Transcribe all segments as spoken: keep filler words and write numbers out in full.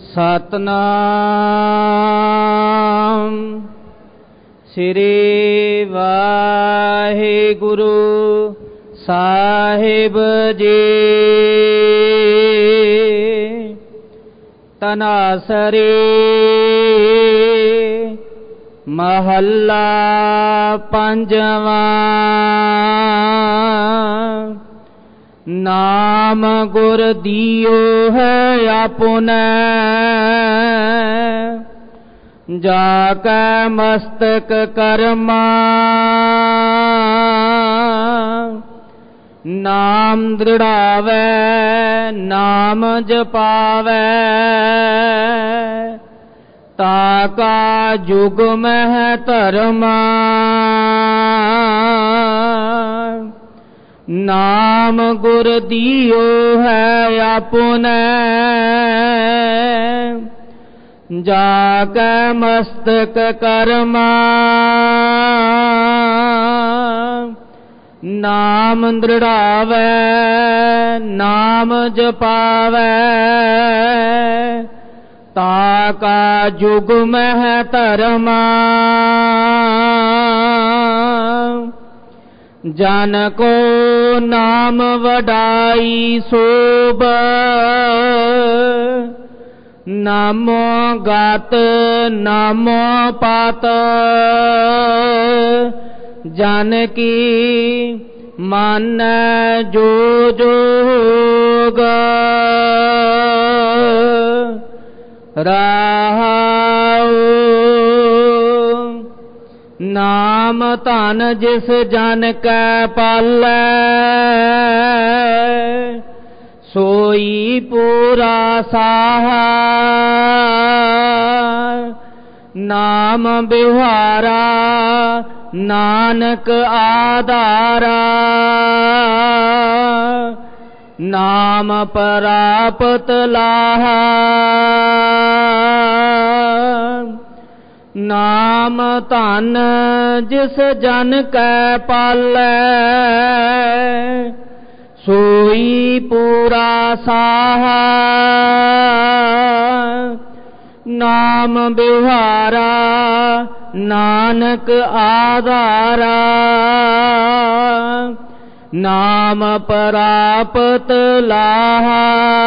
ਸਤਨਾਮ ਸ੍ਰੀ ਵਾਹਿਗੁਰੂ ਸਾਹਿਬ ਜੀ। ਤਨਾਸਰੀ ਮਹੱਲਾ ਪੰਜਵਾਂ। ਨਾਮ ਗੁਰ ਦੀਓ ਹੈ ਆਪੁਨੈ, ਜਾ ਕੈ ਮਸਤਕ ਕਰਮਾ। ਨਾਮ ਦ੍ਰਿੜਾਵੈ ਨਾਮ ਜਪਾਵੈ, ਤਾ ਕਾ ਜੁਗ ਮਹਿ ਧਰਮਾ। ਨਾਮ ਗੁਰ ਦੀਓ ਹੈ ਆਪੁਨੈ, ਜਾ ਕੈ ਮਸਤਕ ਕਰਮਾ। ਨਾਮ ਦ੍ਰਿੜਾਵੈ ਨਾਮ ਜਪਾਵੈ, ਤਾ ਕਾ ਜੁਗ ਮਹਿ ਧਰਮਾ। ਜਨ ਕੋ ਨਾਮ ਵਡਾਈ ਸੋਭ, ਨਾਮੋ ਗਤ ਨਾਮੋ ਪਤ। ਜਨ ਕੀ ਮਾਨੈ ਜੋ ਜੋਗ, ਰਹਾਉ। ਨਾਮ ਧਨ ਜਿਸ ਜਨ ਕੈ ਪਾਲੈ, ਸੋਈ ਪੂਰਾ ਸਾਹਾ। ਨਾਮ ਬਿਵਹਾਰਾ ਨਾਨਕ ਆਧਾਰਾ, ਨਾਮ ਪ੍ਰਾਪਤ ਲਾਹਾ। ਨਾਮ ਧਨ ਜਿਸ ਜਨ ਕੈ ਪਾਲੈ, ਸੋਈ ਪੂਰਾ ਸਾਹਾ। ਨਾਮ ਬਿਵਹਾਰਾ ਨਾਨਕ ਆਧਾਰਾ, ਨਾਮ ਪ੍ਰਾਪਤ ਲਾਹਾ।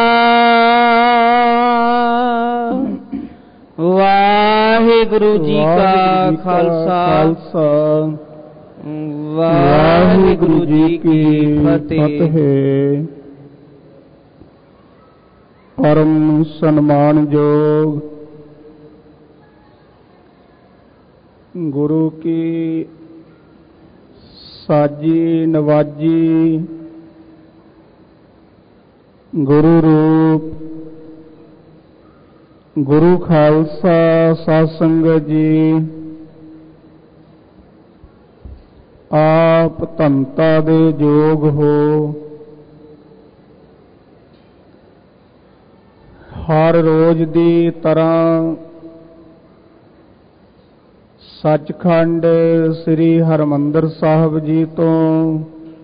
ਵਾਹਿਗੁਰੂ ਜੀ ਕਾ ਖਾਲਸਾ, ਵਾਹਿਗੁਰੂ ਜੀ ਕੀ ਫਤਿਹ। ਪਰਮ ਸਨਮਾਨਯੋਗ ਗੁਰੂ ਕੀ ਸਾਜੀ ਨਵਾਜੀ ਗੁਰੂ ਰੂਪ ਗੁਰੂ ਖਾਲਸਾ ਸਾਧ ਸੰਗਤ ਜੀ, ਆਪ ਧੰਤਾ ਦੇ ਯੋਗ ਹੋ। ਹਰ ਰੋਜ਼ ਦੀ ਤਰ੍ਹਾਂ ਸੱਚਖੰਡ ਸ੍ਰੀ ਹਰਿਮੰਦਰ ਸਾਹਿਬ ਜੀ ਤੋਂ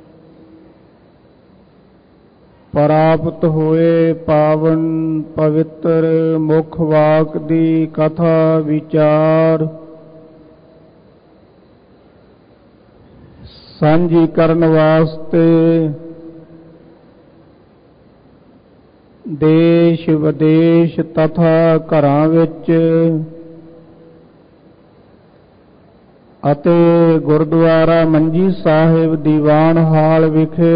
ਪ੍ਰਾਪਤ ਹੋਏ ਪਾਵਨ ਪਵਿੱਤਰ ਮੁੱਖ ਵਾਕ ਦੀ ਕਥਾ ਵਿਚਾਰ ਸਾਂਝੀ ਕਰਨ ਵਾਸਤੇ ਦੇਸ਼ ਵਿਦੇਸ਼ ਤਥਾ ਘਰਾਂ ਵਿੱਚ ਅਤੇ ਗੁਰਦੁਆਰਾ ਮੰਜੀ ਸਾਹਿਬ ਦੀਵਾਨ ਹਾਲ ਵਿਖੇ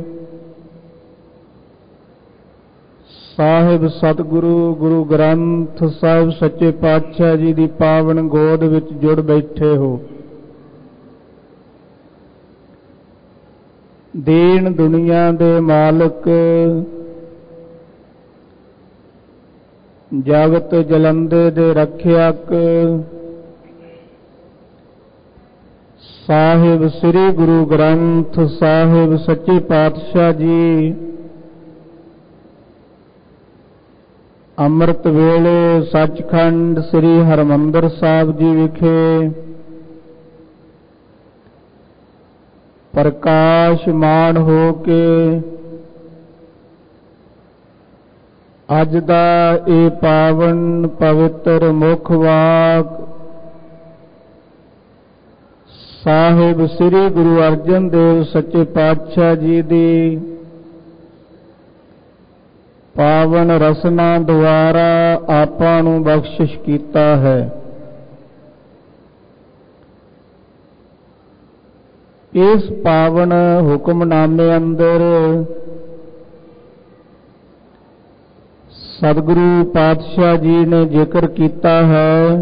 ਸਾਹਿਬ ਸਤਿਗੁਰੂ ਗੁਰੂ ਗ੍ਰੰਥ ਸਾਹਿਬ ਸੱਚੇ ਪਾਤਸ਼ਾਹ ਜੀ ਦੀ ਪਾਵਨ ਗੋਦ ਵਿੱਚ ਜੁੜ ਬੈਠੇ ਹੋ। ਦੀਨ ਦੁਨੀਆ ਦੇ ਮਾਲਕ, ਜਗਤ ਜਲੰਦੇ ਦੇ ਰੱਖਿਅਕ ਸਾਹਿਬ ਸ੍ਰੀ ਗੁਰੂ ਗ੍ਰੰਥ ਸਾਹਿਬ ਸੱਚੇ ਪਾਤਸ਼ਾਹ ਜੀ ਅੰਮ੍ਰਿਤ ਵੇਲੇ ਸੱਚਖੰਡ ਸ੍ਰੀ ਹਰਿਮੰਦਰ ਸਾਹਿਬ ਜੀ ਵਿਖੇ ਪ੍ਰਕਾਸ਼ਮਾਨ ਹੋ ਕੇ ਅੱਜ ਦਾ ਇਹ ਪਾਵਨ ਪਵਿੱਤਰ ਮੁੱਖ ਵਾਕ ਸਾਹਿਬ ਸ੍ਰੀ ਗੁਰੂ ਅਰਜਨ ਦੇਵ ਸੱਚੇ ਪਾਤਸ਼ਾਹ ਜੀ ਦੀ ਪਾਵਨ ਰਸਨਾ ਦੁਆਰਾ ਆਪਾਂ ਨੂੰ ਬਖਸ਼ਿਸ਼ ਕੀਤਾ ਹੈ। ਇਸ ਪਾਵਨ ਹੁਕਮਨਾਮੇ ਅੰਦਰ ਸਤਿਗੁਰੂ ਪਾਤਸ਼ਾਹ ਜੀ ਨੇ ਜ਼ਿਕਰ ਕੀਤਾ ਹੈ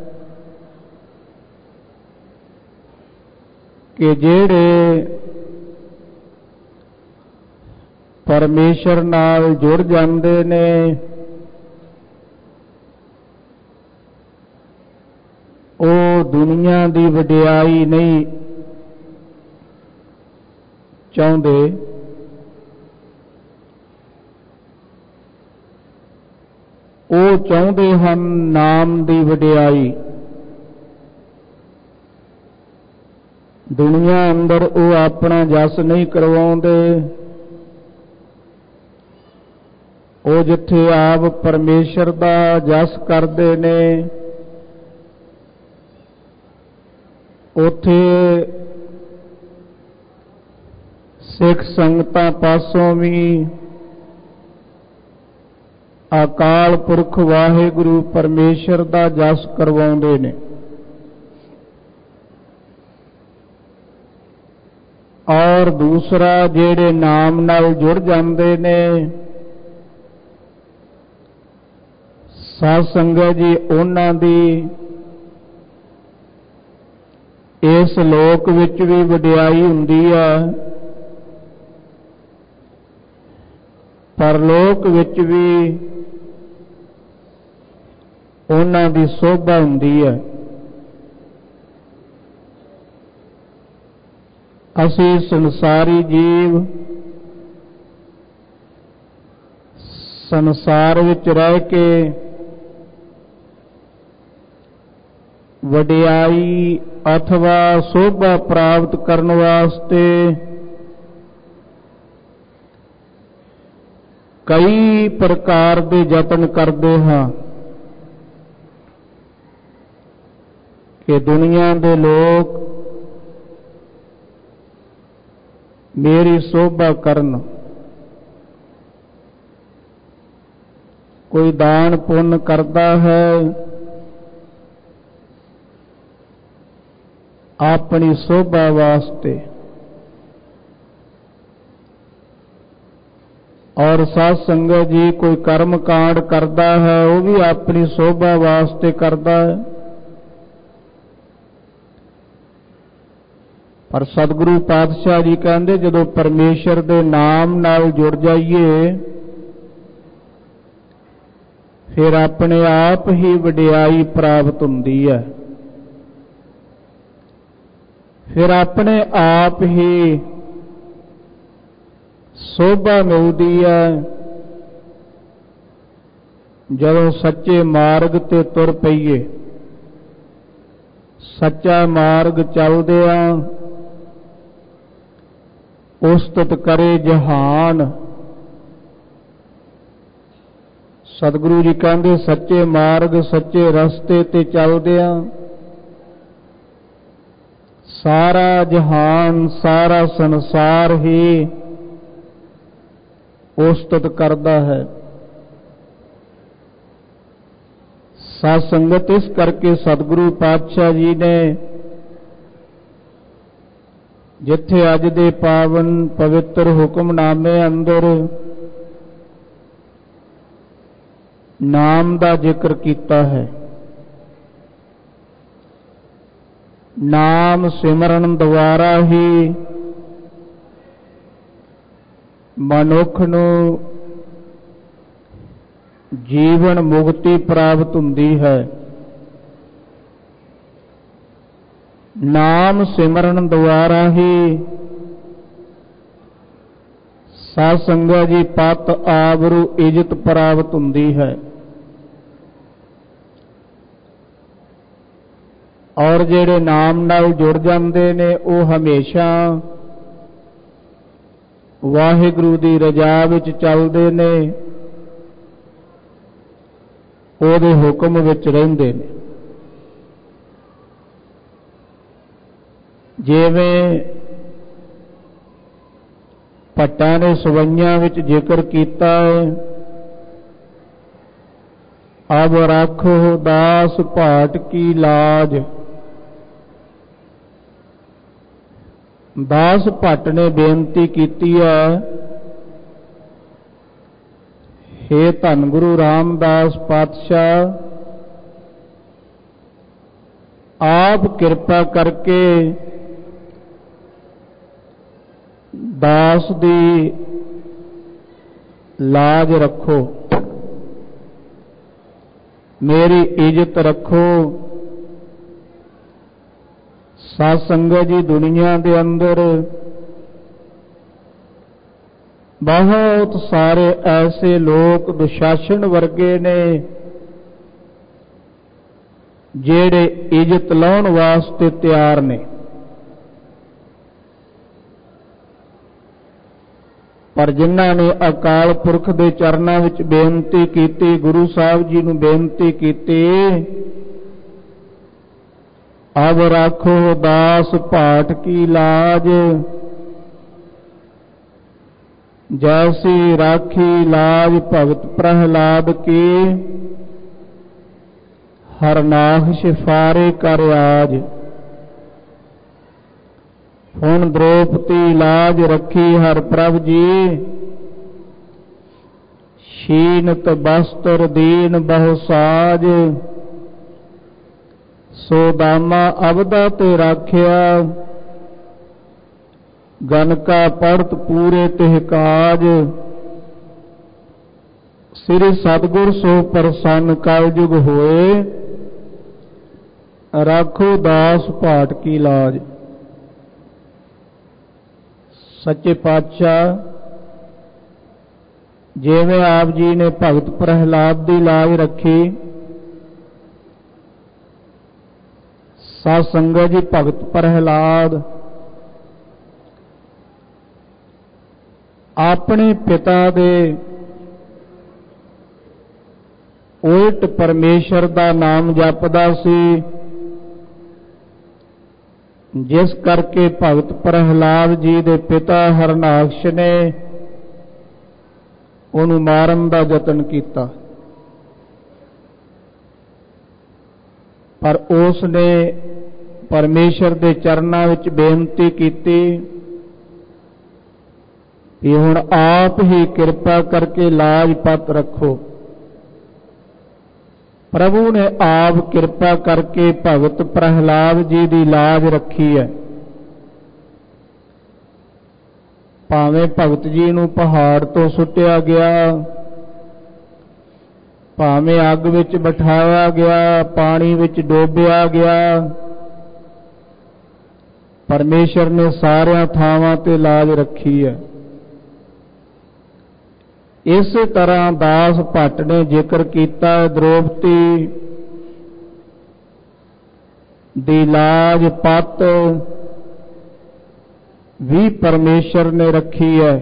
ਕਿ ਜਿਹੜੇ ਪਰਮੇਸ਼ਰ ਨਾਲ ਜੁੜ ਜਾਂਦੇ ਨੇ ਉਹ ਦੁਨੀਆ ਦੀ ਵਡਿਆਈ ਨਹੀਂ ਚਾਹੁੰਦੇ, ਉਹ ਚਾਹੁੰਦੇ ਹਨ ਨਾਮ ਦੀ ਵਡਿਆਈ। ਦੁਨੀਆ ਅੰਦਰ ਉਹ ਆਪਣਾ ਜਸ ਨਹੀਂ ਕਰਵਾਉਂਦੇ, ਉਹ ਜਿੱਥੇ ਆਪ ਪਰਮੇਸ਼ਰ ਦਾ ਜਸ ਕਰਦੇ ਨੇ ਉੱਥੇ ਸਿੱਖ ਸੰਗਤਾਂ ਪਾਸੋਂ ਵੀ ਅਕਾਲ ਪੁਰਖ ਵਾਹਿਗੁਰੂ ਪਰਮੇਸ਼ਰ ਦਾ ਜਸ ਕਰਵਾਉਂਦੇ ਨੇ। ਔਰ ਦੂਸਰਾ ਜਿਹੜੇ ਨਾਮ ਨਾਲ ਜੁੜ ਜਾਂਦੇ ਨੇ ਸਾਧ ਸੰਗਤ ਜੀ, ਉਹਨਾਂ ਦੀ ਇਸ ਲੋਕ ਵਿੱਚ ਵੀ ਵਡਿਆਈ ਹੁੰਦੀ ਹੈ, ਪਰਲੋਕ ਵਿੱਚ ਵੀ ਉਹਨਾਂ ਦੀ ਸੋਭਾ ਹੁੰਦੀ ਹੈ। ਅਸੀਂ ਸੰਸਾਰੀ ਜੀਵ ਸੰਸਾਰ ਵਿੱਚ ਰਹਿ ਕੇ ਵਡਿਆਈ ਅਥਵਾ ਸੋਭਾ ਪ੍ਰਾਪਤ ਕਰਨ ਵਾਸਤੇ ਕਈ ਪ੍ਰਕਾਰ ਦੇ ਯਤਨ ਕਰਦੇ ਹਾਂ ਕਿ ਦੁਨੀਆ ਦੇ ਲੋਕ ਮੇਰੀ ਸੋਭਾ ਕਰਨ। ਕੋਈ ਦਾਨ ਪੁੰਨ ਕਰਦਾ ਹੈ ਆਪਣੀ ਸੋਭਾ ਵਾਸਤੇ, ਔਰ ਸਾਧ ਸੰਗਤ ਜੀ ਕੋਈ ਕਰਮ ਕਾਂਡ ਕਰਦਾ ਹੈ ਉਹ ਵੀ ਆਪਣੀ ਸੋਭਾ ਵਾਸਤੇ ਕਰਦਾ ਹੈ। ਪਰ ਸਤਿਗੁਰੂ ਪਾਤਸ਼ਾਹ ਜੀ ਕਹਿੰਦੇ ਜਦੋਂ ਪਰਮੇਸ਼ਰ ਦੇ ਨਾਮ ਨਾਲ ਜੁੜ ਜਾਈਏ ਫਿਰ ਆਪਣੇ ਆਪ ਹੀ ਵਡਿਆਈ ਪ੍ਰਾਪਤ ਹੁੰਦੀ ਹੈ, ਫਿਰ ਆਪਣੇ ਆਪ ਹੀ ਸੋਭਾ ਮਿਲਦੀ ਹੈ। ਜਦੋਂ ਸੱਚੇ ਮਾਰਗ ਤੇ ਤੁਰ ਪਈਏ, ਸੱਚਾ ਮਾਰਗ ਚੱਲਦਿਆਂ ਉਸਤਤ ਕਰੇ ਜਹਾਨ। ਸਤਿਗੁਰੂ ਜੀ ਕਹਿੰਦੇ ਸੱਚੇ ਮਾਰਗ ਸੱਚੇ ਰਸਤੇ ਤੇ ਚੱਲਦਿਆਂ ਸਾਰਾ ਜਹਾਨ ਸਾਰਾ ਸੰਸਾਰ ਹੀ ਉਸਤਤ ਕਰਦਾ ਹੈ। ਸਾਧ ਸੰਗਤ ਇਸ ਕਰਕੇ ਸਤਿਗੁਰੂ ਪਾਤਸ਼ਾਹ ਜੀ ਨੇ ਜਿੱਥੇ ਅੱਜ ਦੇ ਪਾਵਨ ਪਵਿੱਤਰ ਹੁਕਮਨਾਮੇ ਅੰਦਰ ਨਾਮ ਦਾ ਜ਼ਿਕਰ ਕੀਤਾ ਹੈ, ਨਾਮ ਸਿਮਰਨ ਦੁਆਰਾ ਹੀ ਮਨੁੱਖ ਨੂੰ ਜੀਵਨ ਮੁਕਤੀ ਪ੍ਰਾਪਤ ਹੁੰਦੀ ਹੈ। ਨਾਮ ਸਿਮਰਨ ਦੁਆਰਾ ਹੀ ਸਾਧ ਸੰਗਤ ਜੀ ਪਤ ਆਬਰੂ ਇੱਜ਼ਤ ਪ੍ਰਾਪਤ ਹੁੰਦੀ ਹੈ। ਔਰ ਜਿਹੜੇ ਨਾਮ ਨਾਲ ਜੁੜ ਜਾਂਦੇ ਨੇ ਉਹ ਹਮੇਸ਼ਾ ਵਾਹਿਗੁਰੂ ਦੀ ਰਜ਼ਾ ਵਿੱਚ ਚੱਲਦੇ ਨੇ, ਉਹਦੇ ਹੁਕਮ ਵਿੱਚ ਰਹਿੰਦੇ ਨੇ। ਜਿਵੇਂ ਭੱਟਾਂ ਨੇ ਸਵਈਆਂ ਵਿੱਚ ਜ਼ਿਕਰ ਕੀਤਾ ਹੈ, ਅਬ ਰਾਖੋ ਦਾਸ ਭਾਟ ਕੀ ਲਾਜ। ਦਾਸ ਭੱਟ ਨੇ ਬੇਨਤੀ ਕੀਤੀ ਹੈ, ਹੇ ਧੰਨ ਗੁਰੂ ਰਾਮਦਾਸ ਪਾਤਸ਼ਾਹ, ਆਪ ਕਿਰਪਾ ਕਰਕੇ ਦਾਸ ਦੀ ਲਾਜ ਰੱਖੋ, ਮੇਰੀ ਇੱਜ਼ਤ ਰੱਖੋ। ਸਾਧ ਸੰਗਤ ਜੀ, ਦੁਨੀਆ ਦੇ ਅੰਦਰ ਬਹੁਤ ਸਾਰੇ ਐਸੇ ਲੋਕ ਦੁਸ਼ਾਸਨ ਵਰਗੇ ਨੇ ਜਿਹੜੇ ਇੱਜ਼ਤ ਲਾਉਣ ਵਾਸਤੇ ਤਿਆਰ ਨੇ, ਪਰ ਜਿਨ੍ਹਾਂ ਨੇ ਅਕਾਲ ਪੁਰਖ ਦੇ ਚਰਨਾਂ ਵਿੱਚ ਬੇਨਤੀ ਕੀਤੀ, ਗੁਰੂ ਸਾਹਿਬ ਜੀ ਨੂੰ ਬੇਨਤੀ ਕੀਤੀ, ਅਬ ਰਾਖੋ ਦਾਸ ਭਾਟ ਕੀ ਲਾਜ, ਜੈਸੀ ਰਾਖੀ ਲਾਜ ਭਗਤ ਪ੍ਰਹਿਲਾਦ ਕੀ, ਹਰਨਾਖ ਸਿਫਾਰੇ ਕਰ ਆਜ। ਹੁਣ ਦ੍ਰੋਪਦੀ ਲਾਜ ਰੱਖੀ ਹਰ ਪ੍ਰਭ ਜੀ, ਸ਼ੀਨਤ ਬਸਤਰ ਦੀਨ ਬਹੁ ਸਾਜ, ਸੋ ਦਾਮਾ ਅਬਦਾ ਤੇ ਰਾਖਿਆ, ਗਨ ਕਾ ਪੜਤ ਪੂਰੇ ਤਿਹ ਕਾਜ। ਸ੍ਰੀ ਸਤਿਗੁਰ ਸੋ ਪ੍ਰਸੰਨ ਕਲ ਯੁਗ ਹੋਏ, ਰਾਖੋ ਦਾਸ ਭਾਟ ਕੀ ਲਾਜ। ਸੱਚੇ ਪਾਤਸ਼ਾਹ ਜਿਵੇਂ ਆਪ ਜੀ ਨੇ ਭਗਤ ਪ੍ਰਹਿਲਾਦ ਦੀ ਲਾਜ ਰੱਖੀ, ਸਾਧ ਸੰਗਤ ਜੀ, ਭਗਤ ਪ੍ਰਹਿਲਾਦ ਆਪਣੇ ਪਿਤਾ ਦੇ ਉਲਟ ਪਰਮੇਸ਼ਰ ਦਾ ਨਾਮ ਜਪਦਾ ਸੀ, ਜਿਸ ਕਰਕੇ ਭਗਤ ਪ੍ਰਹਿਲਾਦ ਜੀ ਦੇ ਪਿਤਾ ਹਰਨਾਕਸ਼ ਨੇ ਉਹਨੂੰ ਮਾਰਨ ਦਾ ਯਤਨ ਕੀਤਾ, ਪਰ ਉਸ ਨੇ ਪਰਮੇਸ਼ਰ ਦੇ ਚਰਨਾਂ ਵਿੱਚ ਬੇਨਤੀ ਕੀਤੀ ਕਿ ਹੁਣ ਆਪ ਹੀ ਕਿਰਪਾ ਕਰਕੇ ਲਾਜ ਪਤ ਰੱਖੋ। ਪ੍ਰਭੂ ਨੇ ਆਪ ਕਿਰਪਾ ਕਰਕੇ ਭਗਤ ਪ੍ਰਹਿਲਾਦ ਜੀ ਦੀ ਲਾਜ ਰੱਖੀ ਹੈ। ਭਾਵੇਂ ਭਗਤ ਜੀ ਨੂੰ ਪਹਾੜ ਤੋਂ ਸੁੱਟਿਆ ਗਿਆ, ਭਾਵੇਂ ਅੱਗ ਵਿੱਚ ਬਿਠਾਇਆ ਗਿਆ, ਪਾਣੀ ਵਿੱਚ ਡੋਬਿਆ ਗਿਆ, ਪਰਮੇਸ਼ਰ ਨੇ ਸਾਰਿਆਂ ਥਾਵਾਂ ਤੇ ਲਾਜ ਰੱਖੀ ਹੈ। ਇਸੇ ਤਰ੍ਹਾਂ ਦਾਸ ਭੱਟ ਨੇ ਜ਼ਿਕਰ ਕੀਤਾ, ਦ੍ਰੋਪਦੀ ਦੀ ਲਾਜ ਪਤ ਵੀ ਪਰਮੇਸ਼ਰ ਨੇ ਰੱਖੀ ਹੈ।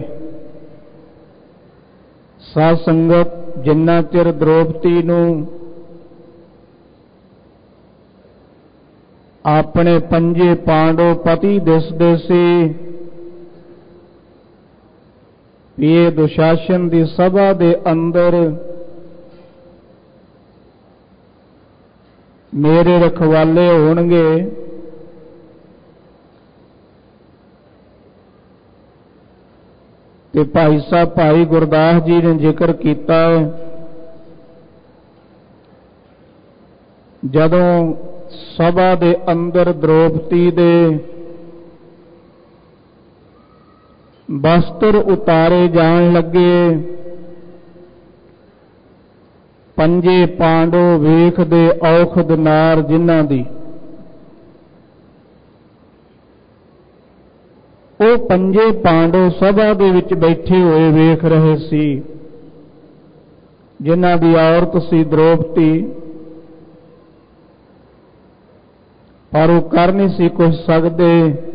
ਸਾਧ ਸੰਗਤ, ਜਿੰਨਾ ਚਿਰ ਦ੍ਰੋਪਦੀ ਨੂੰ ਆਪਣੇ ਪੰਜੇ ਪਾਂਡੋ ਪਤੀ ਦਿਸਦੇ ਸੀ, ਇਹ ਦੁਸ਼ਾਸਨ ਦੀ ਸਭਾ ਦੇ ਅੰਦਰ ਮੇਰੇ ਰਖਵਾਲੇ ਹੋਣਗੇ, ਤੇ ਭਾਈ ਸਾਹਿਬ ਭਾਈ ਗੁਰਦਾਸ ਜੀ ਨੇ ਜ਼ਿਕਰ ਕੀਤਾ, ਜਦੋਂ ਸਭਾ ਦੇ ਅੰਦਰ ਦ੍ਰੋਪਦੀ ਦੇ ਵਸਤਰ ਉਤਾਰੇ ਜਾਣ ਲੱਗੇ, ਪੰਜੇ ਪਾਂਡੋ ਵੇਖਦੇ ਔਖਦ ਨਾਰ ਜਿਨ੍ਹਾਂ ਦੀ, ਉਹ ਪੰਜੇ ਪਾਂਡੋ ਸਭਾ ਦੇ ਵਿੱਚ ਬੈਠੇ ਹੋਏ ਵੇਖ ਰਹੇ ਸੀ, ਜਿਨ੍ਹਾਂ ਦੀ ਔਰਤ ਸੀ ਦ੍ਰੋਪਦੀ, ਪਰ ਉਹ ਕਰ ਨਹੀਂ ਸੀ ਕੁਛ ਸਕਦੇ।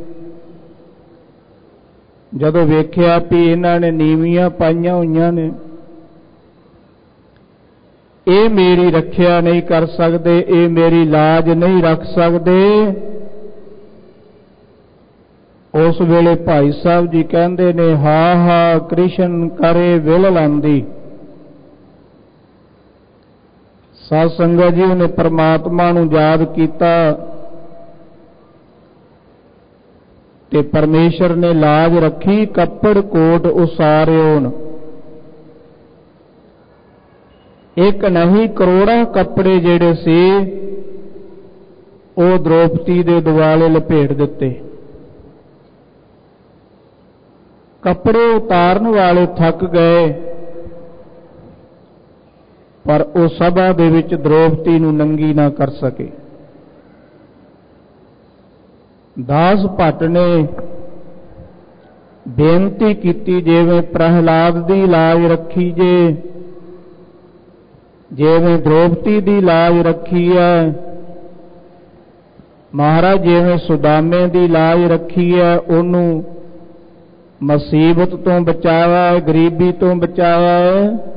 ਜਦੋਂ ਵੇਖਿਆ ਵੀ ਇਹਨਾਂ ਨੇ ਨੀਵੀਆਂ ਪਾਈਆਂ ਹੋਈਆਂ ਨੇ, ਇਹ ਮੇਰੀ ਰੱਖਿਆ ਨਹੀਂ ਕਰ ਸਕਦੇ, ਇਹ ਮੇਰੀ ਲਾਜ ਨਹੀਂ ਰੱਖ ਸਕਦੇ। ਉਸ ਵੇਲੇ ਭਾਈ ਸਾਹਿਬ ਜੀ ਕਹਿੰਦੇ ਨੇ, ਹਾ ਹਾ ਕ੍ਰਿਸ਼ਨ ਕਰੇ ਵਿਲ ਲਾਂਦੀ। ਸਾਧ ਸੰਗਤ ਜੀ, ਉਹਨੇ ਪਰਮਾਤਮਾ ਨੂੰ ਯਾਦ ਕੀਤਾ ਤੇ ਪਰਮੇਸ਼ਰ ਨੇ ਲਾਜ ਰੱਖੀ, ਕੱਪੜ ਕੋਟ ਉਸਾਰਿਓਨ। ਇੱਕ ਨਹੀਂ ਕਰੋੜਾਂ ਕੱਪੜੇ ਜਿਹੜੇ ਸੀ ਉਹ ਦ੍ਰੋਪਦੀ ਦੇ ਦੁਆਲੇ ਲਪੇਟ ਦਿੱਤੇ। ਕੱਪੜੇ ਉਤਾਰਨ ਵਾਲੇ ਥੱਕ ਗਏ, ਪਰ ਉਹ ਸਭਾ ਦੇ ਵਿੱਚ ਦ੍ਰੋਪਦੀ ਨੂੰ ਨੰਗੀ ਨਾ ਕਰ ਸਕੇ। ਦਾਸ ਭੱਟ ਨੇ ਬੇਨਤੀ ਕੀਤੀ, ਜਿਵੇਂ ਪ੍ਰਹਿਲਾਦ ਦੀ ਲਾਜ ਰੱਖੀ ਜੇ, ਜਿਵੇਂ ਦ੍ਰੋਪਦੀ ਦੀ ਲਾਜ ਰੱਖੀ ਹੈ, ਮਹਾਰਾਜ ਜਿਵੇਂ ਸੁਦਾਮੇ ਦੀ ਲਾਜ ਰੱਖੀ ਹੈ, ਉਹਨੂੰ ਮੁਸੀਬਤ ਤੋਂ ਬਚਾਇਆ ਹੈ, ਗਰੀਬੀ ਤੋਂ ਬਚਾਇਆ ਹੈ।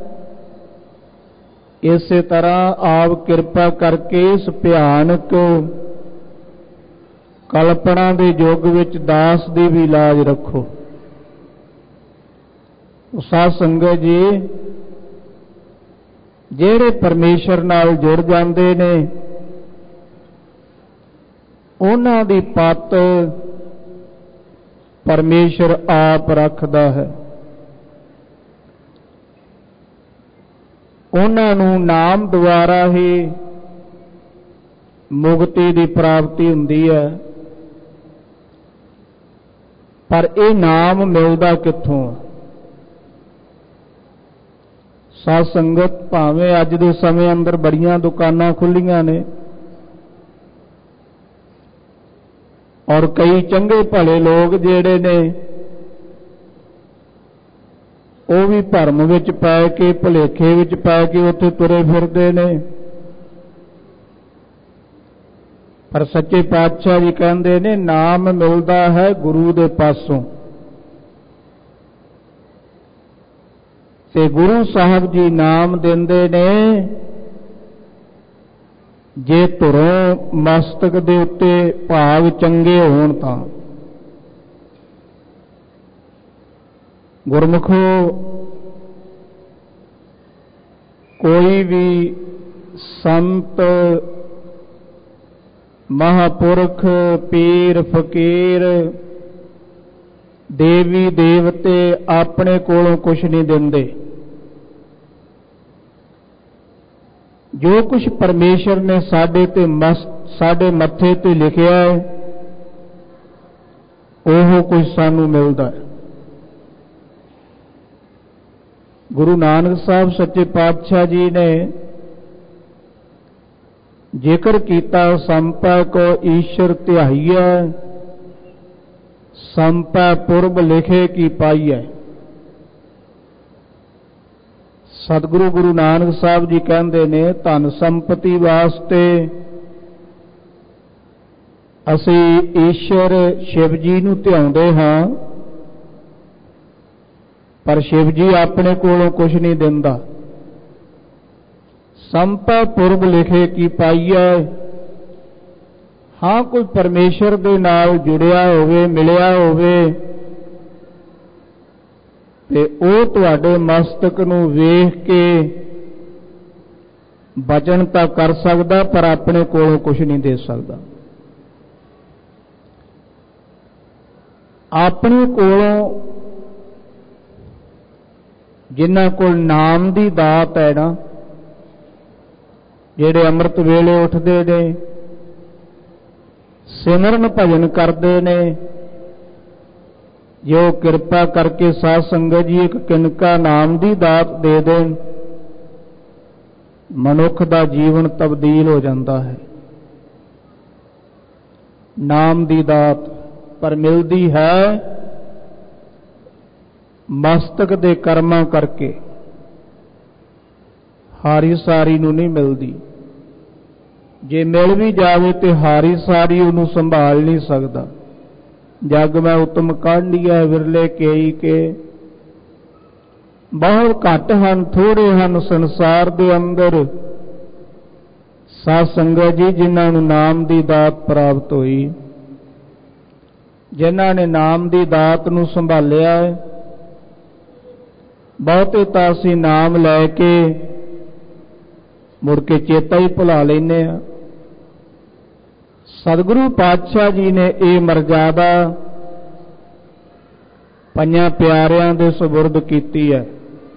ਇਸੇ ਤਰ੍ਹਾਂ ਆਪ ਕਿਰਪਾ ਕਰਕੇ ਇਸ ਭਿਆਨਕ ਕਲਪਨਾ ਦੇ ਯੁੱਗ ਵਿੱਚ ਦਾਸ ਦੀ ਵੀ ਲਾਜ ਰੱਖੋ। ਸਾਧ ਸੰਗਤ ਜੀ, ਜਿਹੜੇ ਪਰਮੇਸ਼ਰ ਨਾਲ ਜੁੜ ਜਾਂਦੇ ਨੇ ਉਹਨਾਂ ਦੀ ਪੱਤ ਪਰਮੇਸ਼ਰ ਆਪ ਰੱਖਦਾ ਹੈ। ਉਹਨਾਂ ਨੂੰ ਨਾਮ ਦੁਆਰਾ ਹੀ ਮੁਕਤੀ ਦੀ ਪ੍ਰਾਪਤੀ ਹੁੰਦੀ ਹੈ। ਪਰ ਇਹ ਨਾਮ ਮਿਲਦਾ ਕਿੱਥੋਂ? ਸਾਧ ਸੰਗਤ, ਭਾਵੇਂ ਅੱਜ ਦੇ ਸਮੇਂ ਅੰਦਰ ਬੜੀਆਂ ਦੁਕਾਨਾਂ ਖੁੱਲੀਆਂ ਨੇ ਔਰ ਕਈ ਚੰਗੇ ਭਲੇ ਲੋਕ ਜਿਹੜੇ ਨੇ ਉਹ ਵੀ ਭਰਮ ਵਿੱਚ ਪੈ ਕੇ, ਭੁਲੇਖੇ ਵਿੱਚ ਪੈ ਕੇ ਉੱਥੇ ਤੁਰੇ ਫਿਰਦੇ ਨੇ। ਪਰ ਸੱਚੇ ਪਾਤਸ਼ਾਹ ਜੀ ਕਹਿੰਦੇ ਨੇ, ਨਾਮ ਮਿਲਦਾ ਹੈ ਗੁਰੂ ਦੇ ਪਾਸੋਂ। ਤੇ ਗੁਰੂ ਸਾਹਿਬ ਜੀ ਨਾਮ ਦਿੰਦੇ ਨੇ, ਜੇ ਧੁਰੋਂ ਮਸਤਕ ਦੇ ਉੱਤੇ ਭਾਗ ਚੰਗੇ ਹੋਣ ਤਾਂ। ਗੁਰਮੁਖੋ, ਕੋਈ ਵੀ ਸੰਤ, ਮਹਾਪੁਰਖ, ਪੀਰ, ਫਕੀਰ, ਦੇਵੀ ਦੇਵਤੇ ਆਪਣੇ ਕੋਲੋਂ ਕੁਛ ਨਹੀਂ ਦਿੰਦੇ। ਜੋ ਕੁਛ ਪਰਮੇਸ਼ਰ ਨੇ ਸਾਡੇ ਤੇ ਸਾਡੇ ਮੱਥੇ ਤੇ ਲਿਖਿਆ ਹੈ ਉਹ ਕੁਛ ਸਾਨੂੰ ਮਿਲਦਾ ਹੈ। ਗੁਰੂ ਨਾਨਕ ਸਾਹਿਬ ਸੱਚੇ ਪਾਤਸ਼ਾਹ ਜੀ ਨੇ ਜ਼ਿਕਰ ਕੀਤਾ, ਸੰਪੈ ਕੋ ਈਸ਼ਰ ਧਿਆਈਐ, ਸੰਪੈ ਪੁਰਬ ਲਿਖੇ ਕੀ ਪਾਈਐ। ਸਤਿਗੁਰੂ ਗੁਰੂ ਨਾਨਕ ਸਾਹਿਬ ਜੀ ਕਹਿੰਦੇ ਨੇ, ਧਨ ਸੰਪਤੀ ਵਾਸਤੇ ਅਸੀਂ ਈਸ਼ਰ ਸ਼ਿਵ ਜੀ ਨੂੰ ਧਿਆਉਂਦੇ ਹਾਂ, ਪਰ ਸ਼ਿਵ ਜੀ ਆਪਣੇ ਕੋਲੋਂ ਕੁਛ ਨਹੀਂ ਦਿੰਦਾ। ਸੰਪੈ ਪੁਰਬ ਲਿਖੇ ਕੀ ਪਾਈਐ। ਹਾਂ, ਕੋਈ ਪਰਮੇਸ਼ਰ ਦੇ ਨਾਲ ਜੁੜਿਆ ਹੋਵੇ, ਮਿਲਿਆ ਹੋਵੇ, ਤੇ ਉਹ ਤੁਹਾਡੇ ਮਸਤਕ ਨੂੰ ਵੇਖ ਕੇ ਬਚਨ ਤਾਂ ਕਰ ਸਕਦਾ, ਪਰ ਆਪਣੇ ਕੋਲੋਂ ਕੁਛ ਨਹੀਂ ਦੇ ਸਕਦਾ। ਆਪਣੇ ਕੋਲੋਂ ਜਿਨ੍ਹਾਂ ਕੋਲ ਨਾਮ ਦੀ ਦਾਤ ਹੈ ਨਾ, ਜਿਹੜੇ ਅੰਮ੍ਰਿਤ ਵੇਲੇ ਉੱਠਦੇ ਨੇ, ਸਿਮਰਨ ਭਜਨ ਕਰਦੇ ਨੇ, ਜੋ ਕਿਰਪਾ ਕਰਕੇ ਸਾਧ ਸੰਗਤ ਜੀ ਇੱਕ ਕਿਨਕਾ ਨਾਮ ਦੀ ਦਾਤ ਦੇ ਦੇਣ, ਮਨੁੱਖ ਦਾ ਜੀਵਨ ਤਬਦੀਲ ਹੋ ਜਾਂਦਾ ਹੈ। ਨਾਮ ਦੀ ਦਾਤ ਪਰ ਮਿਲਦੀ ਹੈ ਮਸਤਕ ਦੇ ਕਰਮਾਂ ਕਰਕੇ, ਹਾਰੀ ਸਾਰੀ ਨੂੰ ਨਹੀਂ ਮਿਲਦੀ। ਜੇ ਮਿਲ ਵੀ ਜਾਵੇ ਤੇ ਹਾਰੀ ਸਾਰੀ ਉਹਨੂੰ ਸੰਭਾਲ ਨਹੀਂ ਸਕਦਾ। ਜਗ ਮੈਂ ਉਤਮ ਕਾਢੀਐ ਵਿਰਲੇ ਕੇਈ ਕੇ, ਬਹੁਤ ਘੱਟ ਹਨ, ਥੋੜੇ ਹਨ ਸੰਸਾਰ ਦੇ ਅੰਦਰ ਸਾਧ ਸੰਗਤ ਜੀ, ਜਿਨ੍ਹਾਂ ਨੂੰ ਨਾਮ ਦੀ ਦਾਤ ਪ੍ਰਾਪਤ ਹੋਈ, ਜਿਨ੍ਹਾਂ ਨੇ ਨਾਮ ਦੀ ਦਾਤ ਨੂੰ ਸੰਭਾਲਿਆ ਹੈ, ਬਹੁਤੇ ਤਾਂ ਅਸੀਂ ਨਾਮ ਲੈ ਕੇ ਮੁੜ ਕੇ ਚੇਤਾ ਹੀ ਭੁਲਾ ਲੈਂਦੇ ਹਾਂ। ਸਤਿਗੁਰੂ ਪਾਤਸ਼ਾਹ ਜੀ ਨੇ ਇਹ ਮਰਜ਼ਾਦਾ ਪੰਜਾਂ ਪਿਆਰਿਆਂ ਦੇ ਸਪੁਰਦ ਕੀਤੀ ਹੈ,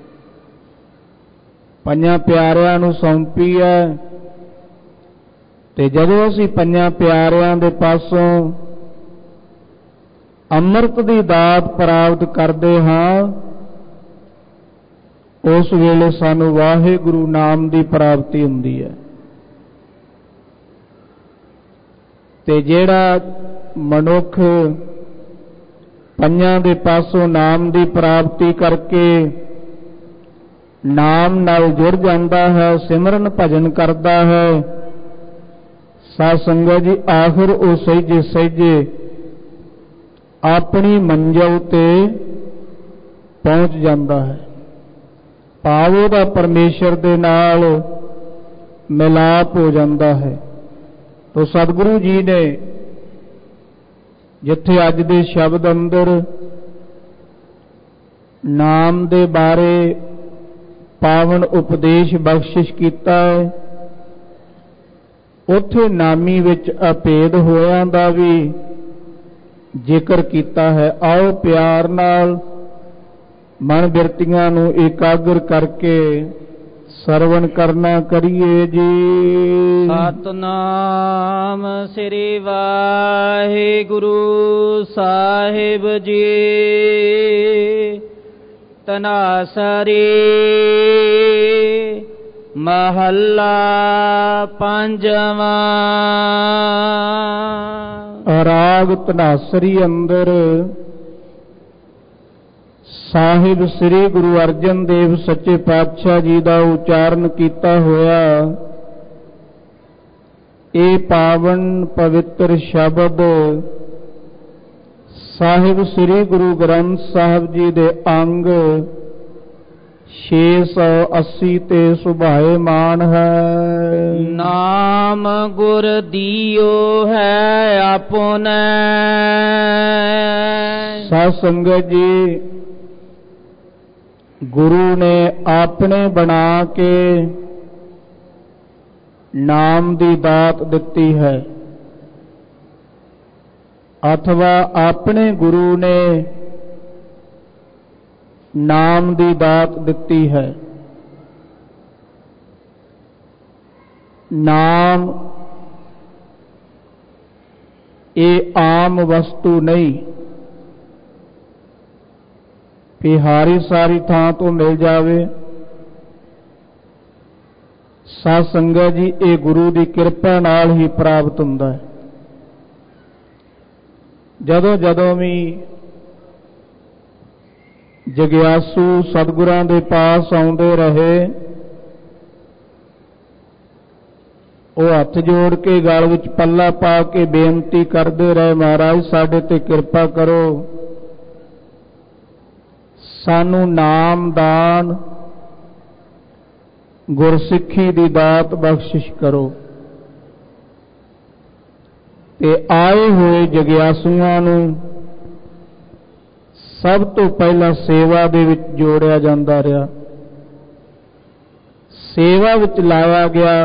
ਪੰਜਾਂ ਪਿਆਰਿਆਂ ਨੂੰ ਸੌਂਪੀ ਹੈ। ਤੇ ਜਦੋਂ ਅਸੀਂ ਪੰਜਾਂ ਪਿਆਰਿਆਂ ਦੇ ਪਾਸੋਂ ਅੰਮ੍ਰਿਤ ਦੀ ਦਾਤ ਪ੍ਰਾਪਤ ਕਰਦੇ ਹਾਂ, ਉਸ ਵੇਲੇ ਸਾਨੂੰ ਵਾਹਿਗੁਰੂ ਨਾਮ ਦੀ ਪ੍ਰਾਪਤੀ ਹੁੰਦੀ ਹੈ। ਤੇ ਜਿਹੜਾ ਮਨੁੱਖ ਪੰਜਾਂ ਦੇ ਪਾਸੋਂ ਨਾਮ ਦੀ ਪ੍ਰਾਪਤੀ ਕਰਕੇ ਨਾਮ ਨਾਲ ਜੁੜ ਜਾਂਦਾ ਹੈ, ਸਿਮਰਨ ਭਜਨ ਕਰਦਾ ਹੈ, ਸਾਧ ਸੰਗਤ ਜੀ, ਆਖਿਰ ਉਹ ਸਹਿਜੇ ਸਹਿਜੇ ਆਪਣੀ ਮੰਜ਼ਿਲ ਤੇ ਪਹੁੰਚ ਜਾਂਦਾ ਹੈ। ਭਾਵ ਉਹਦਾ ਪਰਮੇਸ਼ਰ ਦੇ ਨਾਲ ਮਿਲਾਪ ਹੋ ਜਾਂਦਾ ਹੈ। ਤੋ ਸਤਿਗੁਰੂ ਜੀ ਨੇ ਜਿੱਥੇ ਅੱਜ ਦੇ ਸ਼ਬਦ ਅੰਦਰ ਨਾਮ ਦੇ ਬਾਰੇ ਪਾਵਨ ਉਪਦੇਸ਼ ਬਖਸ਼ਿਸ਼ ਕੀਤਾ ਹੈ, ਉੱਥੇ ਨਾਮੀ ਵਿੱਚ ਅਭੇਦ ਹੋਇਆਂ ਦਾ ਵੀ ਜ਼ਿਕਰ ਕੀਤਾ ਹੈ। ਆਓ ਪਿਆਰ ਨਾਲ ਮਨ ਬਿਰਤੀਆਂ ਨੂੰ ਇਕਾਗਰ ਕਰਕੇ ਸਰਵਣ ਕਰਨਾ ਕਰੀਏ ਜੀ। ਸਤਨਾਮ ਸ੍ਰੀ ਵਾਹਿਗੁਰੂ ਸਾਹਿਬ ਜੀ। ਤਨਾਸਰੀ ਮਹੱਲਾ ਪੰਜਵਾਂ। ਰਾਗ ਧਨਾਸਰੀ ਅੰਦਰ ਸਾਹਿਬ ਸ੍ਰੀ ਗੁਰੂ ਅਰਜਨ ਦੇਵ ਸੱਚੇ ਪਾਤਸ਼ਾਹ ਜੀ ਦਾ ਉਚਾਰਨ ਕੀਤਾ ਹੋਇਆ ਇਹ ਪਾਵਨ ਪਵਿੱਤਰ ਸ਼ਬਦ ਸਾਹਿਬ ਸ੍ਰੀ ਗੁਰੂ ਗ੍ਰੰਥ ਸਾਹਿਬ ਜੀ ਦੇ ਅੰਗ ਛੇ ਸੌ ਅੱਸੀ ਤੇ ਸੁਭਾਏਮਾਨ ਹੈ। ਨਾਮ ਗੁਰ ਦੀਓ ਹੈ ਆਪੁਨੈ। ਸਾਧ ਸੰਗਤ ਜੀ, ਗੁਰੂ ਨੇ ਆਪਣੇ ਬਣਾ ਕੇ ਨਾਮ ਦੀ ਦਾਤ ਦਿੱਤੀ ਹੈ, ਅਥਵਾ ਆਪਣੇ ਗੁਰੂ ਨੇ ਨਾਮ ਦੀ ਦਾਤ ਦਿੱਤੀ ਹੈ। ਨਾਮ ਇਹ ਆਮ ਵਸਤੂ ਨਹੀਂ ਕਿ ਹਾਰੀ ਸਾਰੀ ਥਾਂ ਤੋਂ ਮਿਲ ਜਾਵੇ। ਸਾਧ ਸੰਗਤ ਜੀ, ਇਹ ਗੁਰੂ ਦੀ ਕਿਰਪਾ ਨਾਲ ਹੀ ਪ੍ਰਾਪਤ ਹੁੰਦਾ ਹੈ। ਜਦੋਂ ਜਦੋਂ ਵੀ ਜਗਿਆਸੂ ਸਤਿਗੁਰਾਂ ਦੇ ਪਾਸ ਆਉਂਦੇ ਰਹੇ, ਉਹ ਹੱਥ ਜੋੜ ਕੇ ਗਲ ਵਿੱਚ ਪੱਲਾ ਪਾ ਕੇ ਬੇਨਤੀ ਕਰਦੇ ਰਹੇ, ਮਹਾਰਾਜ ਸਾਡੇ ਤੇ ਕਿਰਪਾ ਕਰੋ, ਸਾਨੂੰ ਨਾਮ ਦਾਨ ਗੁਰਸਿੱਖੀ ਦੀ ਦਾਤ ਬਖਸ਼ਿਸ਼ ਕਰੋ। ਤੇ ਆਏ ਹੋਏ ਜਗਿਆਸੂਆਂ ਨੂੰ ਸਭ ਤੋਂ ਪਹਿਲਾਂ ਸੇਵਾ ਦੇ ਵਿੱਚ ਜੋੜਿਆ ਜਾਂਦਾ ਰਿਹਾ, ਸੇਵਾ ਵਿੱਚ ਲਾਇਆ ਗਿਆ।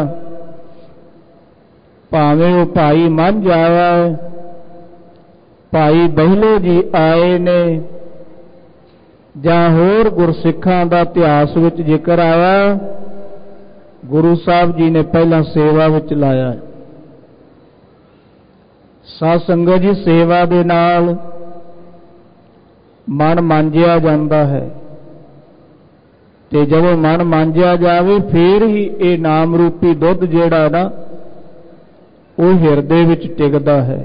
ਭਾਵੇਂ ਉਹ ਭਾਈ ਮੰਝ ਆਇਆ, ਭਾਈ ਬਹਿਲੋ ਜੀ ਆਏ ਨੇ, ਜਾਂ ਹੋਰ ਗੁਰਸਿੱਖਾਂ ਦਾ ਇਤਿਹਾਸ ਵਿੱਚ ਜ਼ਿਕਰ ਆਇਆ, ਗੁਰੂ ਸਾਹਿਬ ਜੀ ਨੇ ਪਹਿਲਾਂ ਸੇਵਾ ਵਿੱਚ ਲਾਇਆ। ਸਾਧ ਸੰਗਤ ਜੀ, ਸੇਵਾ ਦੇ ਨਾਲ ਮਨ ਮਾਂਜਿਆ ਜਾਂਦਾ ਹੈ, ਤੇ ਜਦੋਂ ਮਨ ਮਾਂਜਿਆ ਜਾਵੇ ਫੇਰ ਹੀ ਇਹ ਨਾਮ ਰੂਪੀ ਦੁੱਧ ਜਿਹੜਾ ਨਾ ਉਹ ਹਿਰਦੇ ਵਿੱਚ ਟਿਕਦਾ ਹੈ।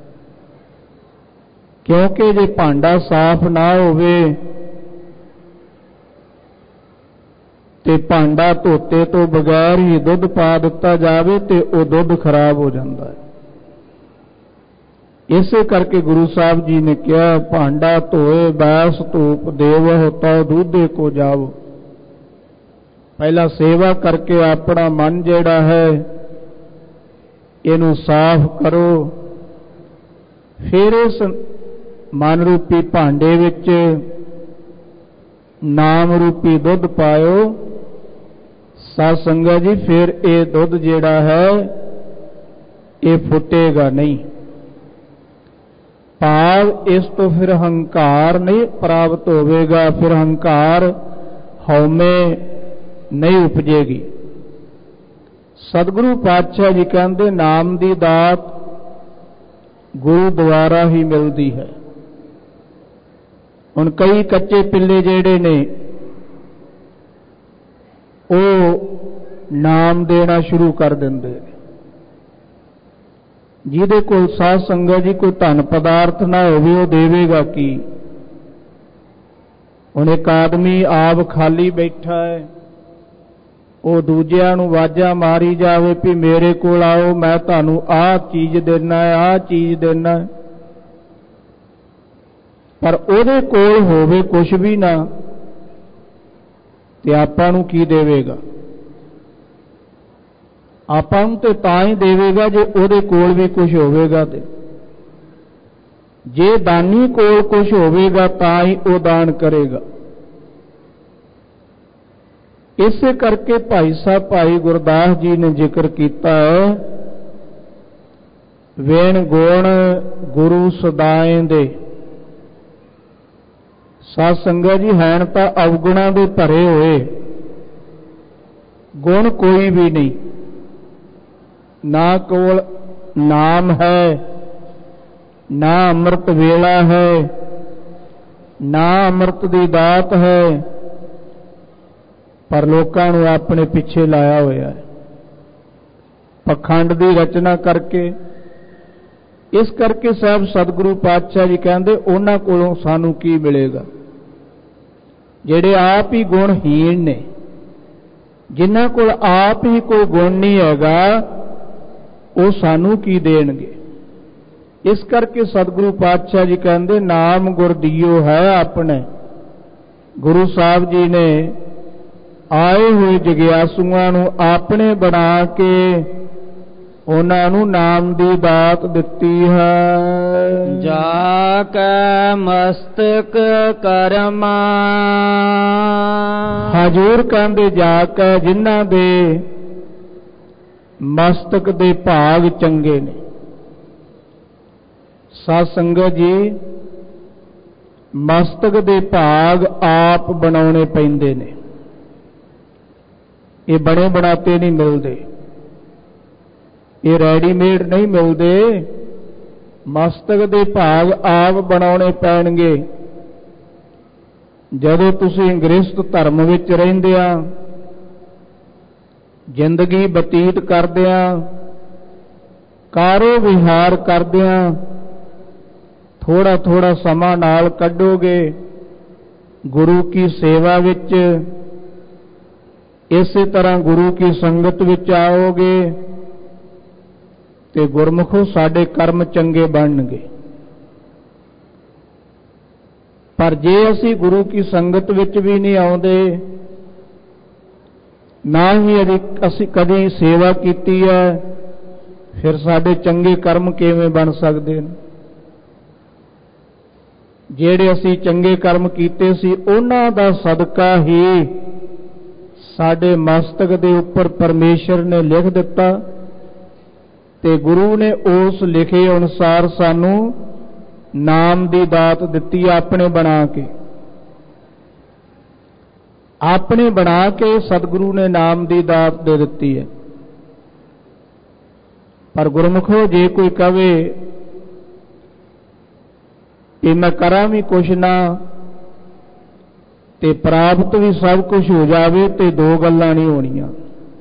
ਕਿਉਂਕਿ ਜੇ ਭਾਂਡਾ ਸਾਫ਼ ਨਾ ਹੋਵੇ ਤੇ ਭਾਂਡਾ ਧੋਤੇ ਤੋਂ ਬਗੈਰ ਹੀ ਦੁੱਧ ਪਾ ਦਿੱਤਾ ਜਾਵੇ ਤੇ ਉਹ ਦੁੱਧ ਖਰਾਬ ਹੋ ਜਾਂਦਾ ਹੈ। ਇਸੇ ਕਰਕੇ ਗੁਰੂ ਸਾਹਿਬ ਜੀ ਨੇ ਕਿਹਾ, ਭਾਂਡਾ ਧੋਏ ਬਾਸ ਧੂਪ ਦੇਵਹੁ ਤਉ ਦੂਧੇ ਕੋ ਜਾਵੋ। ਪਹਿਲਾਂ ਸੇਵਾ ਕਰਕੇ ਆਪਣਾ ਮਨ ਜਿਹੜਾ ਹੈ ਇਹਨੂੰ ਸਾਫ਼ ਕਰੋ। ਫਿਰ ਇਸ ਮਨ ਰੂਪੀ ਭਾਂਡੇ ਵਿੱਚ ਨਾਮ ਰੂਪੀ ਦੁੱਧ ਪਾਇਓ। ਸਾਧ ਸੰਗਤ ਜੀ, ਫਿਰ ਇਹ ਦੁੱਧ ਜਿਹੜਾ ਹੈ ਇਹ ਫੁੱਟੇਗਾ ਨਹੀਂ। ਭਾਵ ਇਸ ਤੋਂ ਫਿਰ ਹੰਕਾਰ ਨਹੀਂ ਪ੍ਰਾਪਤ ਹੋਵੇਗਾ, ਫਿਰ ਹੰਕਾਰ ਹਉਮੈ ਨਹੀਂ ਉਪਜੇਗੀ। ਸਤਿਗੁਰੂ ਪਾਤਸ਼ਾਹ ਜੀ ਕਹਿੰਦੇ ਨਾਮ ਦੀ ਦਾਤ ਗੁਰੂ ਦੁਆਰਾ ਹੀ ਮਿਲਦੀ ਹੈ। ਹੁਣ ਕਈ ਕੱਚੇ ਪਿੱਲੇ ਜਿਹੜੇ ਨੇ ਉਹ ਨਾਮ ਦੇਣਾ ਸ਼ੁਰੂ ਕਰ ਦਿੰਦੇ ਨੇ। ਜਿਹਦੇ ਕੋਲ ਸਾਧ ਸੰਗਤ ਜੀ ਕੋਈ ਧਨ ਪਦਾਰਥ ਨਾ ਹੋਵੇ ਉਹ ਦੇਵੇਗਾ ਕੀ? ਹੁਣ ਇੱਕ ਆਦਮੀ ਆਪ ਖਾਲੀ ਬੈਠਾ ਹੈ, ਉਹ ਦੂਜਿਆਂ ਨੂੰ ਆਵਾਜ਼ਾਂ ਮਾਰੀ ਜਾਵੇ ਵੀ ਮੇਰੇ ਕੋਲ ਆਓ, ਮੈਂ ਤੁਹਾਨੂੰ ਆਹ ਚੀਜ਼ ਦੇਣਾ ਹੈ, ਆਹ ਚੀਜ਼ ਦੇਣਾ ਹੈ, ਪਰ ਉਹਦੇ ਕੋਲ ਹੋਵੇ ਕੁਛ ਵੀ ਨਾ, ਤੇ ਆਪਾਂ ਨੂੰ ਕੀ ਦੇਵੇਗਾ? ਆਪਾਂ ਨੂੰ ਤੇ ਤਾਂ ਹੀ ਦੇਵੇਗਾ ਜੇ ਉਹਦੇ ਕੋਲ ਵੀ ਕੁਛ ਹੋਵੇਗਾ। ਤੇ ਜੇ ਦਾਨੀ ਕੋਲ ਕੁਛ ਹੋਵੇਗਾ ਤਾਂ ਹੀ ਉਹ ਦਾਨ ਕਰੇਗਾ। ਇਸੇ ਕਰਕੇ ਭਾਈ ਸਾਹਿਬ ਭਾਈ ਗੁਰਦਾਸ ਜੀ ਨੇ ਜ਼ਿਕਰ ਕੀਤਾ ਹੈ, ਵੇਣ ਗੁਣ ਗੁਰੂ ਸਦਾਏ ਦੇ। ਸਾਧ ਸੰਗਤ ਜੀ, ਹੈਣ ਤਾਂ ਅਵਗੁਣਾਂ ਦੇ ਭਰੇ ਹੋਏ, ਗੁਣ ਕੋਈ ਵੀ ਨਹੀਂ। ਨਾ ਕੋਲ ਨਾਮ ਹੈ, ਨਾ ਅੰਮ੍ਰਿਤ ਵੇਲਾ ਹੈ, ਨਾ ਅੰਮ੍ਰਿਤ ਦੀ ਦਾਤ ਹੈ, ਪਰ ਲੋਕਾਂ ਨੂੰ ਆਪਣੇ ਪਿੱਛੇ ਲਾਇਆ ਹੋਇਆ ਹੈ ਪਖੰਡ ਦੀ ਰਚਨਾ ਕਰਕੇ। ਇਸ ਕਰਕੇ ਸਾਹਿਬ ਸਤਿਗੁਰੂ ਪਾਤਸ਼ਾਹ ਜੀ ਕਹਿੰਦੇ ਉਹਨਾਂ ਕੋਲੋਂ ਸਾਨੂੰ ਕੀ ਮਿਲੇਗਾ? ਜਿਹੜੇ ਆਪ ਹੀ ਗੁਣਹੀਣ ਨੇ, ਜਿਨ੍ਹਾਂ ਕੋਲ ਆਪ ਹੀ ਕੋਈ ਗੁਣ ਨਹੀਂ ਹੈਗਾ, ਉਹ ਸਾਨੂੰ ਕੀ ਦੇਣਗੇ? ਇਸ ਕਰਕੇ ਸਤਿਗੁਰੂ ਪਾਤਸ਼ਾਹ ਜੀ ਕਹਿੰਦੇ ਨਾਮ ਗੁਰ ਦਿਓ ਹੈ ਆਪਣੇ। ਗੁਰੂ ਸਾਹਿਬ ਜੀ ਨੇ ਆਏ ਹੋਏ ਜਗਿਆਸੂਆਂ ਨੂੰ ਆਪਣੇ ਬਣਾ ਕੇ ਉਹਨਾਂ ਨੂੰ ਨਾਮ ਦੀ ਦਾਤ ਦਿੱਤੀ ਹੈ। ਜਾ ਕੈ ਮਸਤਕ ਕਰਮਾ, ਹਜੂਰ ਕਹਿੰਦੇ ਜਾ ਕੇ ਜਿਨ੍ਹਾਂ ਦੇ ਮਸਤਕ ਦੇ ਭਾਗ ਚੰਗੇ ਨੇ। ਸਾਧ ਸੰਗਤ ਜੀ, ਮਸਤਕ ਦੇ ਭਾਗ ਆਪ ਬਣਾਉਣੇ ਪੈਂਦੇ ਨੇ, ਇਹ ਬਣੇ ਬਣਾਤੇ ਨਹੀਂ ਮਿਲਦੇ, ਇਹ ਰੈਡੀਮੇਡ ਨਹੀਂ ਮਿਲਦੇ। ਮਸਤਕ ਦੇ ਭਾਗ ਆਪ ਬਣਾਉਣੇ ਪੈਣਗੇ। ਜਦੋਂ ਤੁਸੀਂ ਗ੍ਰਸਥ ਧਰਮ ਵਿੱਚ ਰਹਿੰਦਿਆਂ, ਜ਼ਿੰਦਗੀ ਬਤੀਤ ਕਰਦਿਆਂ, ਕਾਰੋ ਵਿਹਾਰ ਕਰਦਿਆਂ ਥੋੜਾ ਥੋੜਾ ਸਮਾਂ ਨਾਲ ਕੱਢੋਗੇ ਗੁਰੂ ਕੀ ਸੇਵਾ ਵਿੱਚ, ਇਸੇ ਤਰ੍ਹਾਂ ਗੁਰੂ ਕੀ ਸੰਗਤ ਵਿੱਚ ਆਓਗੇ ਤੇ ਗੁਰਮੁਖੋ ਸਾਡੇ ਕਰਮ ਚੰਗੇ ਬਣਨਗੇ। ਪਰ ਜੇ ਅਸੀਂ ਗੁਰੂ ਕੀ ਸੰਗਤ ਵਿੱਚ ਵੀ ਨਹੀਂ ਆਉਂਦੇ, ਨਾ ਹੀ ਅਸੀਂ ਕਦੀ ਸੇਵਾ ਕੀਤੀ ਹੈ, ਫਿਰ ਸਾਡੇ ਚੰਗੇ ਕਰਮ ਕਿਵੇਂ ਬਣ ਸਕਦੇ ਨੇ? ਜਿਹੜੇ ਅਸੀਂ ਚੰਗੇ ਕਰਮ ਕੀਤੇ ਸੀ ਉਹਨਾਂ ਦਾ ਸਦਕਾ ਹੀ ਸਾਡੇ ਮਸਤਕ ਦੇ ਉੱਪਰ ਪਰਮੇਸ਼ਰ ਨੇ ਲਿਖ ਦਿੱਤਾ, ਤੇ ਗੁਰੂ ਨੇ ਉਸ ਲਿਖੇ ਅਨੁਸਾਰ ਸਾਨੂੰ ਨਾਮ ਦੀ ਦਾਤ ਦਿੱਤੀ, ਆਪਣੇ ਬਣਾ ਕੇ। ਆਪਣੇ ਬਣਾ ਕੇ ਸਤਿਗੁਰੂ ਨੇ ਨਾਮ ਦੀ ਦਾਤ ਦੇ ਦਿੱਤੀ ਹੈ। ਪਰ ਗੁਰਮੁਖੋ, ਜੇ ਕੋਈ ਕਵੇ ਕਿ ਮੈਂ ਕਰਾਂ ਵੀ ਕੁਛ ਨਾ ਤੇ ਪ੍ਰਾਪਤ ਵੀ ਸਭ ਕੁਝ ਹੋ ਜਾਵੇ, ਤੇ ਦੋ ਗੱਲਾਂ ਨਹੀਂ ਹੋਣੀਆਂ।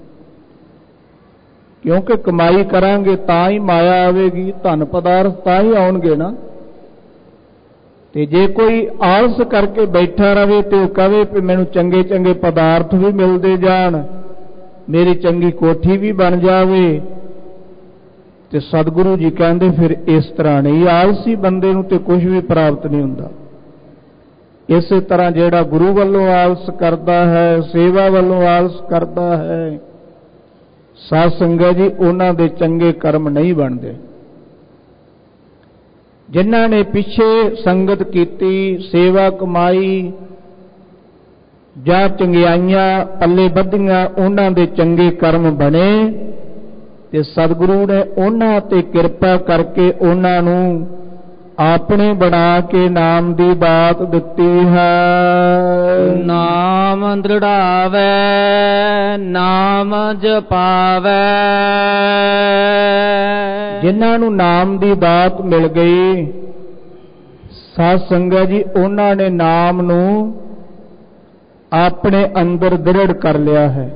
ਕਿਉਂਕਿ ਕਮਾਈ ਕਰਾਂਗੇ ਤਾਂ ਹੀ ਮਾਇਆ ਆਵੇਗੀ, ਧਨ ਪਦਾਰਥ ਤਾਂ ਹੀ ਆਉਣਗੇ ਨਾ। ਤੇ ਜੇ ਕੋਈ ਆਲਸ ਕਰਕੇ ਬੈਠਾ ਰਵੇ ਤੇ ਉਹ ਕਵੇ ਕਿ ਮੈਨੂੰ ਚੰਗੇ ਚੰਗੇ ਪਦਾਰਥ ਵੀ ਮਿਲਦੇ ਜਾਣ, ਮੇਰੀ ਚੰਗੀ ਕੋਠੀ ਵੀ ਬਣ ਜਾਵੇ, ਤੇ ਸਤਿਗੁਰੂ ਜੀ ਕਹਿੰਦੇ ਫਿਰ ਇਸ ਤਰ੍ਹਾਂ ਨਹੀਂ। ਆਲਸੀ ਬੰਦੇ ਨੂੰ ਤੇ ਕੁਝ ਵੀ ਪ੍ਰਾਪਤ ਨਹੀਂ ਹੁੰਦਾ। ਇਸੇ ਤਰ੍ਹਾਂ ਜਿਹੜਾ ਗੁਰੂ ਵੱਲੋਂ ਆਲਸ ਕਰਦਾ ਹੈ, ਸੇਵਾ ਵੱਲੋਂ ਆਲਸ ਕਰਦਾ ਹੈ, ਸਾਧ ਸੰਗਤ ਜੀ ਉਹਨਾਂ ਦੇ ਚੰਗੇ ਕਰਮ ਨਹੀਂ ਬਣਦੇ। ਜਿਨ੍ਹਾਂ ਨੇ ਪਿੱਛੇ ਸੰਗਤ ਕੀਤੀ, ਸੇਵਾ ਕਮਾਈ ਜਾਂ ਚੰਗਿਆਈਆਂ ਪੱਲੇ ਬੱਧੀਆਂ, ਉਹਨਾਂ ਦੇ ਚੰਗੇ ਕਰਮ ਬਣੇ ਤੇ ਸਤਿਗੁਰੂ ਨੇ ਉਹਨਾਂ ਤੇ ਕਿਰਪਾ ਕਰਕੇ ਉਹਨਾਂ ਨੂੰ ਆਪਣੇ ਬਣਾ ਕੇ ਨਾਮ ਦੀ ਦਾਤ ਦਿੱਤੀ ਹੈ। ਨਾਮ ਦ੍ਰਿੜਾਵੈ ਨਾਮ ਜਪਾਵੈ। ਜਿਨ੍ਹਾਂ ਨੂੰ ਨਾਮ ਦੀ ਦਾਤ ਮਿਲ ਗਈ, ਸਾਧ ਸੰਗਤ ਜੀ ਉਹਨਾਂ ਨੇ ਨਾਮ ਨੂੰ ਆਪਣੇ ਅੰਦਰ ਦ੍ਰਿੜ ਕਰ ਲਿਆ ਹੈ,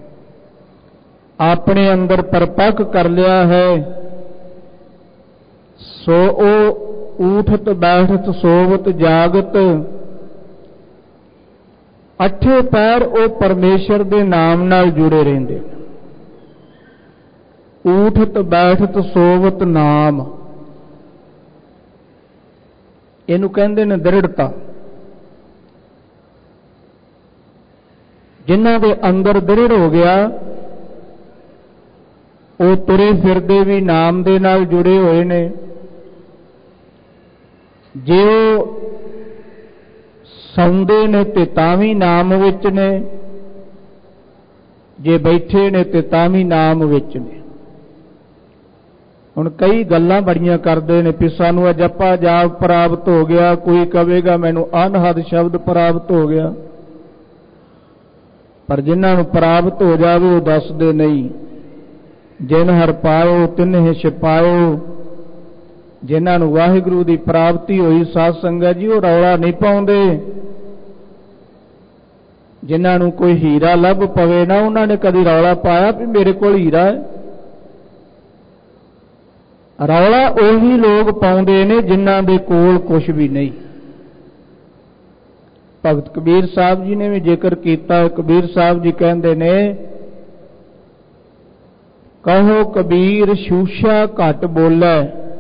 ਆਪਣੇ ਅੰਦਰ ਪਰਪੱਕ ਕਰ ਲਿਆ ਹੈ। ਸੋ ਉਹ ਊਠਤ ਬੈਠਤ ਸੋਵਤ ਜਾਗਤ, ਅੱਠੇ ਪੈਰ ਉਹ ਪਰਮੇਸ਼ਰ ਦੇ ਨਾਮ ਨਾਲ ਜੁੜੇ ਰਹਿੰਦੇ। ਊਠਤ ਬੈਠਤ ਸੋਵਤ ਨਾਮ, ਇਹਨੂੰ ਕਹਿੰਦੇ ਨੇ ਦ੍ਰਿੜਤਾ। ਜਿਨ੍ਹਾਂ ਦੇ ਅੰਦਰ ਦ੍ਰਿੜ ਹੋ ਗਿਆ, ਉਹ ਤੁਰੇ ਫਿਰਦੇ ਵੀ ਨਾਮ ਦੇ ਨਾਲ ਜੁੜੇ ਹੋਏ ਨੇ। ਜੇ ਉਹ ਸੌਂਦੇ ਨੇ ਤੇ ਤਾਂ ਵੀ ਨਾਮ ਵਿੱਚ ਨੇ, ਜੇ ਬੈਠੇ ਨੇ ਤੇ ਤਾਂ ਵੀ ਨਾਮ ਵਿੱਚ ਨੇ। ਹੁਣ ਕਈ ਗੱਲਾਂ ਬੜੀਆਂ ਕਰਦੇ ਨੇ ਵੀ ਸਾਨੂੰ ਜਪਾ ਜਾਪ ਪ੍ਰਾਪਤ ਹੋ ਗਿਆ, ਕੋਈ ਕਹੇਗਾ ਮੈਨੂੰ ਅਨਹਦ ਸ਼ਬਦ ਪ੍ਰਾਪਤ ਹੋ ਗਿਆ, ਪਰ ਜਿਨ੍ਹਾਂ ਨੂੰ ਪ੍ਰਾਪਤ ਹੋ ਜਾਵੇ ਉਹ ਦੱਸਦੇ ਨਹੀਂ। ਜਿਨ ਹਰ ਪਾਇਓ ਤਿਨਹਿ ਛਿਪਾਇਓ, ਜਿਨ੍ਹਾਂ ਨੂੰ ਵਾਹਿਗੁਰੂ ਦੀ ਪ੍ਰਾਪਤੀ ਹੋਈ ਸਾਧ ਸੰਗਤ ਜੀ, ਉਹ ਰੌਲਾ ਨਹੀਂ ਪਾਉਂਦੇ। ਜਿਨ੍ਹਾਂ ਨੂੰ ਕੋਈ ਹੀਰਾ ਲੱਭ ਪਵੇ ਨਾ, ਉਹਨਾਂ ਨੇ ਕਦੀ ਰੌਲਾ ਪਾਇਆ ਵੀ ਮੇਰੇ ਕੋਲ ਹੀਰਾ ਹੈ? ਰੌਲਾ ਉਹੀ ਲੋਕ ਪਾਉਂਦੇ ਨੇ ਜਿਨ੍ਹਾਂ ਦੇ ਕੋਲ ਕੁਛ ਵੀ ਨਹੀਂ। ਭਗਤ ਕਬੀਰ ਸਾਹਿਬ ਜੀ ਨੇ ਵੀ ਜ਼ਿਕਰ ਕੀਤਾ। ਕਬੀਰ ਸਾਹਿਬ ਜੀ ਕਹਿੰਦੇ ਨੇ, ਕਹੋ ਕਬੀਰ ਸ਼ੂਸ਼ਾ ਘਟ ਬੋਲੇ,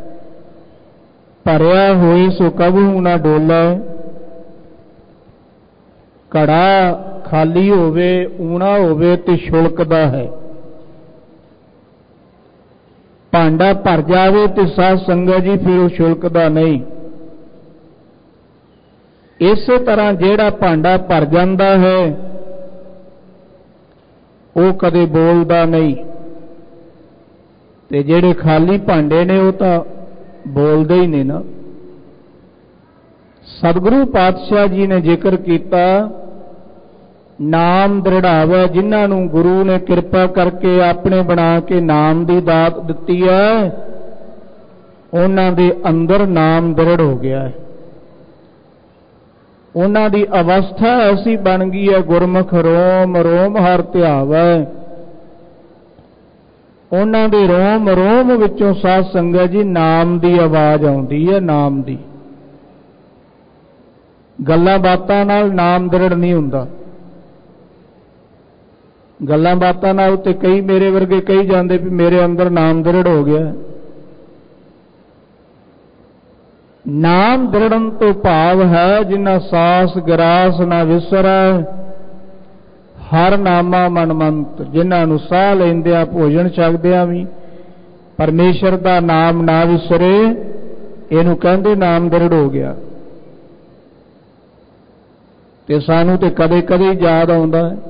ਭਰਿਆ ਹੋਏ ਸੋ ਕਬਹੂ ਨਾ ਡੋਲੇ। ਘੜਾ ਖਾਲੀ ਹੋਵੇ, ਊਣਾ ਹੋਵੇ ਤੇ ਛੁਲਕਦਾ ਹੈ। ਭਾਂਡਾ ਭਰ ਜਾਵੇ ਤੇ ਸਾਧ ਸੰਗਤ ਜੀ ਫਿਰ ਉਹ ਛੁਲਕਦਾ ਨਹੀਂ। ਇਸੇ ਤਰ੍ਹਾਂ ਜਿਹੜਾ ਭਾਂਡਾ ਭਰ ਜਾਂਦਾ ਹੈ ਉਹ ਕਦੇ ਬੋਲਦਾ ਨਹੀਂ, ਤੇ ਜਿਹੜੇ ਖਾਲੀ ਭਾਂਡੇ ਨੇ ਉਹ ਤਾਂ ਬੋਲਦੇ ਹੀ ਨਹੀਂ ਨਾ। ਸਤਿਗੁਰੂ ਪਾਤਸ਼ਾਹ ਜੀ ਨੇ ਜ਼ਿਕਰ ਕੀਤਾ, ਨਾਮ ਦ੍ਰਿੜਾਵੈ। ਜਿਨ੍ਹਾਂ ਨੂੰ ਗੁਰੂ ਨੇ ਕਿਰਪਾ ਕਰਕੇ ਆਪਣੇ ਬਣਾ ਕੇ ਨਾਮ ਦੀ ਦਾਤ ਦਿੱਤੀ ਹੈ, ਉਹਨਾਂ ਦੇ ਅੰਦਰ ਨਾਮ ਦ੍ਰਿੜ ਹੋ ਗਿਆ ਹੈ। ਉਹਨਾਂ ਦੀ ਅਵਸਥਾ ਐਸੀ ਬਣ ਗਈ ਹੈ, ਗੁਰਮੁਖ ਰੋਮ ਰੋਮ ਹਰ ਧਿਆਵੈ। ਉਹਨਾਂ ਦੇ ਰੋਮ ਰੋਮ ਵਿੱਚੋਂ ਸਾਧ ਸੰਗਤ ਜੀ ਨਾਮ ਦੀ ਆਵਾਜ਼ ਆਉਂਦੀ ਹੈ, ਨਾਮ ਦੀ। ਗੱਲਾਂ ਬਾਤਾਂ ਨਾਲ ਨਾਮ ਦ੍ਰਿੜ ਨਹੀਂ ਹੁੰਦਾ। ਗੱਲਾਂ ਬਾਤਾਂ ਨਾਲ ਤੇ ਕਈ ਮੇਰੇ ਵਰਗੇ ਕਹੀ ਜਾਂਦੇ ਵੀ ਮੇਰੇ ਅੰਦਰ ਨਾਮ ਦ੍ਰਿੜ ਹੋ ਗਿਆ। ਨਾਮ ਦ੍ਰਿੜਨ ਤੋਂ ਭਾਵ ਹੈ ਜਿਨ੍ਹਾਂ ਸਾਸ ਗਰਾਸ ਨਾ ਵਿਸਰੈ, ਹਰ ਨਾਮਾ ਮਨਮੰਤ। ਜਿਨ੍ਹਾਂ ਨੂੰ ਸਾਹ ਲੈਂਦਿਆਂ ਭੋਜਨ ਛਕਦਿਆਂ ਵੀ ਪਰਮੇਸ਼ਰ ਦਾ ਨਾਮ ਨਾ ਵਿਸਰੇ, ਇਹਨੂੰ ਕਹਿੰਦੇ ਨਾਮ ਦ੍ਰਿੜ ਹੋ ਗਿਆ। ਤੇ ਸਾਨੂੰ ਤੇ ਕਦੇ ਕਦੇ ਯਾਦ ਆਉਂਦਾ ਹੈ,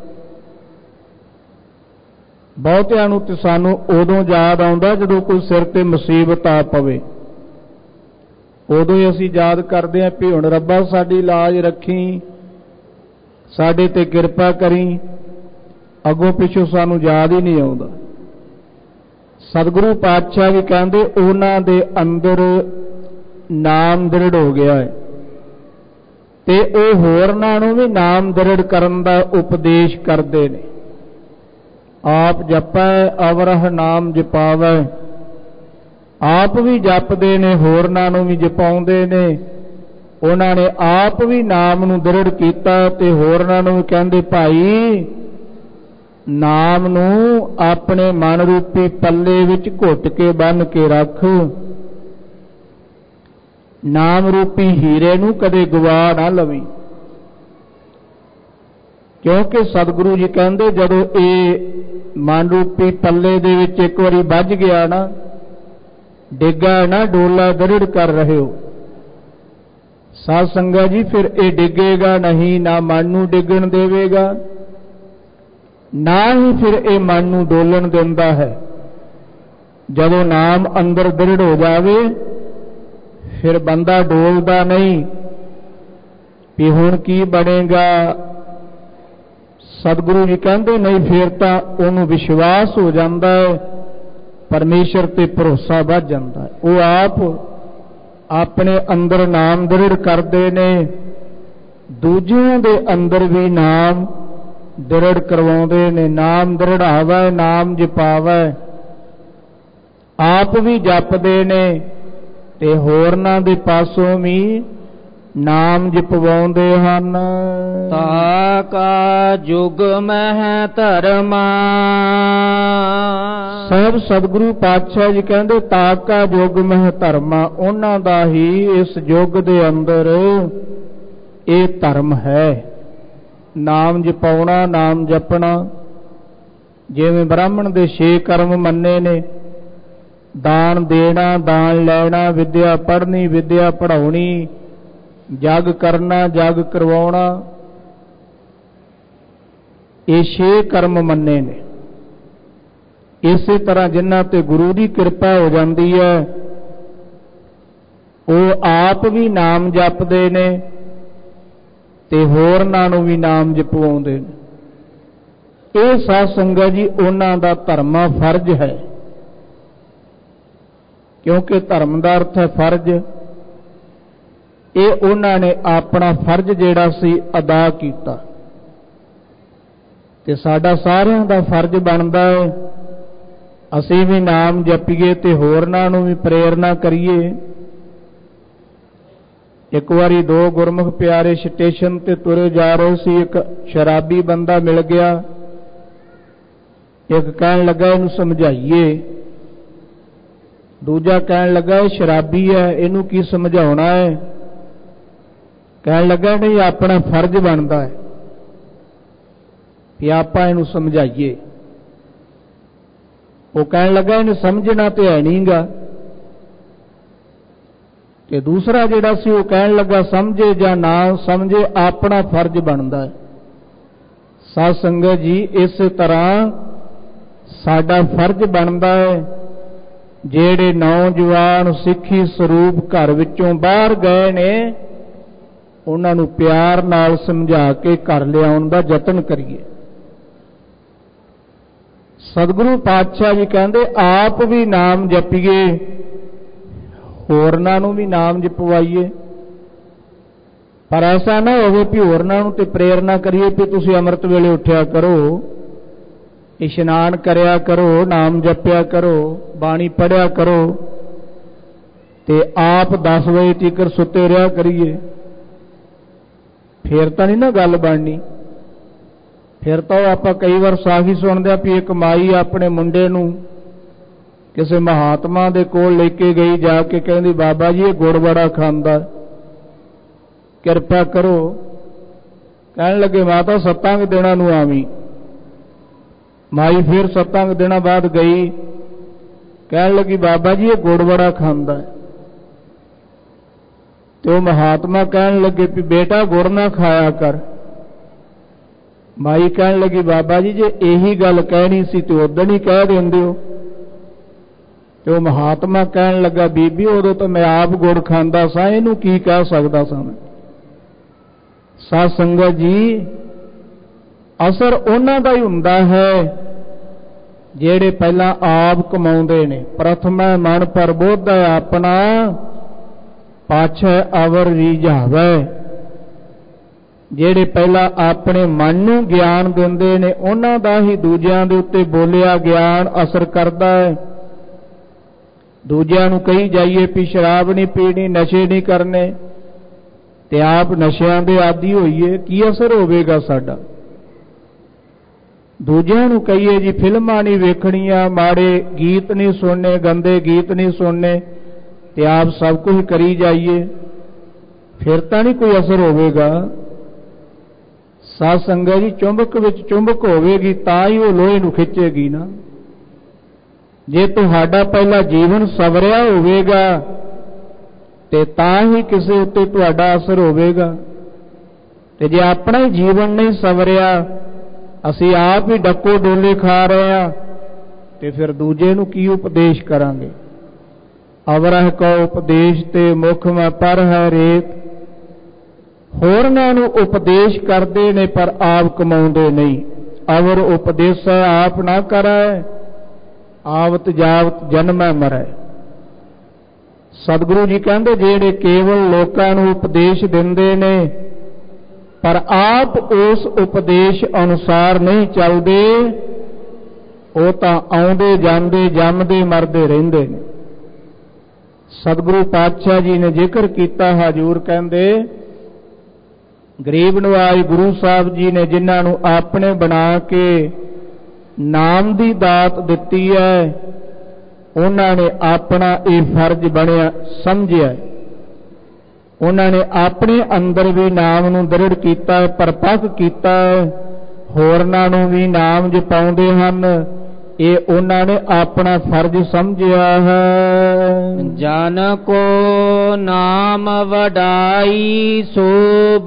ਬਹੁਤਿਆਂ ਨੂੰ ਤੇ ਸਾਨੂੰ ਉਦੋਂ ਯਾਦ ਆਉਂਦਾ ਜਦੋਂ ਕੋਈ ਸਿਰ ਤੇ ਮੁਸੀਬਤ ਆ ਪਵੇ। ਉਦੋਂ ਹੀ ਅਸੀਂ ਯਾਦ ਕਰਦੇ ਹਾਂ ਵੀ ਹੁਣ ਰੱਬਾ ਸਾਡੀ ਲਾਜ ਰੱਖੀ, ਸਾਡੇ ਤੇ ਕਿਰਪਾ ਕਰੀ। ਅੱਗੋਂ ਪਿੱਛੋਂ ਸਾਨੂੰ ਯਾਦ ਹੀ ਨਹੀਂ ਆਉਂਦਾ। ਸਤਿਗੁਰੂ ਪਾਤਸ਼ਾਹ ਵੀ ਕਹਿੰਦੇ ਉਹਨਾਂ ਦੇ ਅੰਦਰ ਨਾਮ ਦ੍ਰਿੜ ਹੋ ਗਿਆ ਹੈ, ਤੇ ਉਹ ਹੋਰਨਾਂ ਨੂੰ ਵੀ ਨਾਮ ਦ੍ਰਿੜ ਕਰਨ ਦਾ ਉਪਦੇਸ਼ ਕਰਦੇ ਨੇ। ਆਪ ਜਪੈ ਅਵਰਹ ਨਾਮ ਜਪਾਵੈ। ਆਪ ਵੀ ਜਪਦੇ ਨੇ, ਹੋਰਨਾਂ ਨੂੰ ਵੀ ਜਪਾਉਂਦੇ ਨੇ। ਉਹਨਾਂ ਨੇ ਆਪ ਵੀ ਨਾਮ ਨੂੰ ਦ੍ਰਿੜ ਕੀਤਾ ਤੇ ਹੋਰਨਾਂ ਨੂੰ ਵੀ ਕਹਿੰਦੇ, ਭਾਈ ਨਾਮ ਨੂੰ ਆਪਣੇ ਮਨ ਰੂਪੀ ਪੱਲੇ ਵਿੱਚ ਘੁੱਟ ਕੇ ਬੰਨ੍ਹ ਕੇ ਰੱਖ। ਨਾਮ ਰੂਪੀ ਹੀਰੇ ਨੂੰ ਕਦੇ ਗਵਾ ਨਾ ਲਵੀ। क्योंकि सतगुरु जी कहते जदों ये मन रूपी पल्ले दे विच एक बारी बज गया ना, डिगा ना डोला दृढ़ कर रहे हो साध संगत जी, फिर ये डिगेगा नहीं, ना मन नूं डिगण देवेगा, ना ही फिर ये मन नूं डोलन दिंदा है। जदों नाम अंदर दृढ़ हो जावे फिर बंदा डोलदा नहीं भी हुण की बनेगा। सतगुरु जी कहते नहीं, फिर तां उहनूं विश्वास हो जाता है, परमेश्वर ते भरोसा बढ़ जाता है। वो आप अपने अंदर नाम दृढ़ करते ने, दूजिਆਂ दे अंदर भी नाम दृढ़ करवाउंदे ने। नाम दृढ़ावै नाम जपावै, आप भी जपदे ने ते होरनां दे पासों भी नाम जपवाउंदे हन। ताका जुग मह धर्मा, सब सतगुरु पातशाह जी कहते ताका जुग मह धर्मा, उन्हां दा ही इस युग दे अंदर ये धर्म है। नाम जपाउणा, नाम जपना। जिवें ब्राह्मण दे छे कर्म मन्ने ने, दान देना, दान लैना, विद्या पढ़नी, विद्या पढ़ाउणी, जग करना, जग करवाउणा, ये छे कर्म मन्ने ने। इसे तरह जिन्हां ते गुरु की कृपा हो जाती है, वो आप भी नाम जपदे ने ते होरनां नूं भी नाम जपवाउंदे ने। ये साध संगत जी उन्हां दा धर्मा फर्ज है, क्योंकि धर्म का अर्थ है फर्ज। ये उन्होंने अपना फर्ज जिहड़ा सी अदा किया, ते साडा सारिआं दा फर्ज बनता है असीं भी नाम जपीए ते होरनां नूं भी प्रेरणा करिए। एक बारी दो गुरमुख प्यारे स्टेशन ते तुरे जा रहे सी, एक शराबी बंदा मिल गया, एक कहन लगा इहनूं समझाइए, दूजा कहन लगा ये शराबी है, इहनूं की समझाउणा है। कहन लगा नहीं, अपना फर्ज बनता है कि आपां इहनूं समझाइए। वो कहन लगा इहनूं समझना तो है नहीं गा। कि दूसरा जिहड़ा सी वो कहन लगा समझे जां ना समझे, अपना फर्ज बनता है। साध संगत जी इस तरह साडा फर्ज बनता है, ਜਿਹੜੇ नौजवान सिक्खी स्वरूप घर विचों बाहर गए ने, उन्हां नूं प्यार नाल समझा के घर लिआउण दा यतन करिए। सतगुरु पातशाह जी कहते आप भी नाम जपीए, होरनां नूं भी नाम जपवाइए। पर ऐसा ना होवे कि होरनां नूं ते प्रेरणा करिए कि तुसीं अमृत वेले उठिया करो, इशनान करया करो, नाम जपया करो, बाणी पढ़िया करो, ते आप दस बजे तक सुते रहा करिए। फिर तो नहीं ना गल बननी। फिर तो आप कई बार साखी सुनते भी एक माई अपने मुंडे नूं किसी महात्मा दे कोल लेके गई, जाके कहती बाबा जी ये गुड़ बड़ा खांदा, किरपा करो। कहन लगे माता सत्तां कुं दिनां नूं आवी। माई फिर सत्तां कुं दिनां बाद गई, कहन लगी बाबा जी ये गुड़ बड़ा खांदा। तो महात्मा कहन लगे भी बेटा गुड़ ना खाया कर। माई कहन लगी बाबा जी जे यही गल कहनी सी तो उदण ही कह देंदे हो। तो महात्मा कहन लगा बीबी उदों तो मैं आप गुड़ खांदा सा, इहनूं की कह सकदा सा मैं। साध संगत जी असर उन्हां दा ही हुंदा है ਜਿਹੜੇ ਪਹਿਲਾਂ ਆਪ ਕਮਾਉਂਦੇ ਨੇ। ਪ੍ਰਥਮ ਮਨ ਪ੍ਰਬੋਧ ਆਪਣਾ, ਪਾਛੈ ਅਵਰ ਰੀਝਾਵੈ। ਜਿਹੜੇ ਪਹਿਲਾਂ ਆਪਣੇ ਮਨ ਨੂੰ ਗਿਆਨ ਦਿੰਦੇ ਨੇ, ਉਹਨਾਂ ਦਾ ਹੀ ਦੂਜਿਆਂ ਦੇ ਉੱਤੇ ਬੋਲਿਆ ਗਿਆਨ ਅਸਰ ਕਰਦਾ ਹੈ। ਦੂਜਿਆਂ ਨੂੰ ਕਹੀ ਜਾਈਏ ਵੀ ਸ਼ਰਾਬ ਨਹੀਂ ਪੀਣੀ, ਨਸ਼ੇ ਨਹੀਂ ਕਰਨੇ, ਤੇ ਆਪ ਨਸ਼ਿਆਂ ਦੇ ਆਦੀ ਹੋਈਏ, ਕੀ ਅਸਰ ਹੋਵੇਗਾ ਸਾਡਾ। दूजियां नूं कहिए जी फिल्मां नहीं वेखणियां, माड़े गीत नहीं सुनने, गंदे गीत नहीं सुनने, ते आप सब कुछ करी जाइए, फिर तो नहीं कोई असर होवेगा। ਸਾਧ ਸੰਗਤ ਜੀ, ਚੁੰਬਕ ਵਿੱਚ ਚੁੰਬਕ ਹੋਵੇਗੀ ਤਾਂ ਹੀ ਉਹ ਲੋਹੇ ਨੂੰ ਖਿੱਚੇਗੀ ਨਾ। ਜੇ ਤੁਹਾਡਾ ਪਹਿਲਾ ਜੀਵਨ ਸਵਰਿਆ ਹੋਵੇਗਾ ਤੇ ਤਾਂ ਹੀ ਕਿਸੇ ਉੱਤੇ ਤੁਹਾਡਾ ਅਸਰ ਹੋਵੇਗਾ। ਤੇ ਜੇ ਆਪਣਾ ਹੀ ਜੀਵਨ ਨਹੀਂ ਸਵਰਿਆ, ਅਸੀਂ ਆਪ ਹੀ ਡੱਕੋ ਡੋਲੇ ਖਾ ਰਹੇ ਹਾਂ, ਤੇ ਫਿਰ ਦੂਜੇ ਨੂੰ ਕੀ ਉਪਦੇਸ਼ ਕਰਾਂਗੇ। ਅਵਰਹ ਕੋ ਉਪਦੇਸ਼ ਤੇ ਮੁਖ ਮੈਂ ਪਰ ਹੈ ਰੇਤ। ਹੋਰਨਾਂ ਨੂੰ ਉਪਦੇਸ਼ ਕਰਦੇ ਨੇ ਪਰ ਆਪ ਕਮਾਉਂਦੇ ਨਹੀਂ। ਅਵਰ ਉਪਦੇਸ਼ ਆਪ ਨਾ ਕਰੈ, ਆਵਤ ਜਾਵਤ ਜਨਮੈ ਮਰੈ। ਸਤਿਗੁਰੂ ਜੀ ਕਹਿੰਦੇ ਜਿਹੜੇ ਕੇਵਲ ਲੋਕਾਂ ਨੂੰ ਉਪਦੇਸ਼ ਦਿੰਦੇ ਨੇ ਪਰ ਆਪ ਉਸ ਉਪਦੇਸ਼ ਅਨੁਸਾਰ ਨਹੀਂ ਚੱਲਦੇ, ਉਹ ਤਾਂ ਆਉਂਦੇ ਜਾਂਦੇ ਜੰਮਦੇ ਮਰਦੇ ਰਹਿੰਦੇ ਨੇ। ਸਤਿਗੁਰੂ ਪਾਤਸ਼ਾਹ ਜੀ ਨੇ ਜ਼ਿਕਰ ਕੀਤਾ, ਹਜ਼ੂਰ ਕਹਿੰਦੇ ਗਰੀਬ ਨਵਾਜ ਗੁਰੂ ਸਾਹਿਬ ਜੀ ਨੇ ਜਿਨ੍ਹਾਂ ਨੂੰ ਆਪਣੇ ਬਣਾ ਕੇ ਨਾਮ ਦੀ ਦਾਤ ਦਿੱਤੀ ਹੈ, ਉਹਨਾਂ ਨੇ ਆਪਣਾ ਇਹ ਫਰਜ਼ ਬਣਿਆ ਸਮਝਿਆ। ਉਹਨਾਂ ਨੇ ਆਪਣੇ ਅੰਦਰ ਵੀ ਨਾਮ ਨੂੰ ਦ੍ਰਿੜ ਕੀਤਾ, ਪਰਪੱਕ ਕੀਤਾ। ਹੋਰਨਾਂ ਨੂੰ ਵੀ ਨਾਮ ਜਪਾਉਂਦੇ ਹਨ, ਇਹ ਉਹਨਾਂ ਨੇ ਆਪਣਾ ਫਰਜ਼ ਸਮਝਿਆ ਹੈ। ਜਨ ਕੋ ਨਾਮ ਵਡਾਈ ਸੋਭ।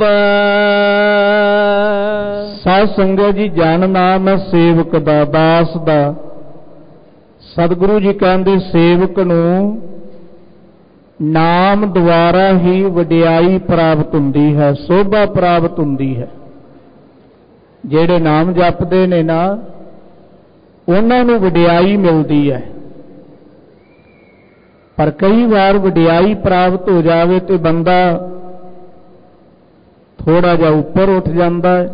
ਸਾਧ ਸੰਗਤ ਜੀ, ਜਨ ਨਾਮ ਹੈ ਸੇਵਕ ਦਾ, ਦਾਸ ਦਾ। ਸਤਿਗੁਰੂ ਜੀ ਕਹਿੰਦੇ ਸੇਵਕ ਨੂੰ ਨਾਮ ਦੁਆਰਾ ਹੀ ਵਡਿਆਈ ਪ੍ਰਾਪਤ ਹੁੰਦੀ ਹੈ, ਸੋਭਾ ਪ੍ਰਾਪਤ ਹੁੰਦੀ ਹੈ। ਜਿਹੜੇ ਨਾਮ ਜਪਦੇ ਨੇ ਨਾ, ਉਹਨਾਂ ਨੂੰ ਵਡਿਆਈ ਮਿਲਦੀ ਹੈ। ਪਰ ਕਈ ਵਾਰ ਵਡਿਆਈ ਪ੍ਰਾਪਤ ਹੋ ਜਾਵੇ ਤੇ ਬੰਦਾ ਥੋੜਾ ਜਿਹਾ ਉੱਪਰ ਉੱਠ ਜਾਂਦਾ ਹੈ।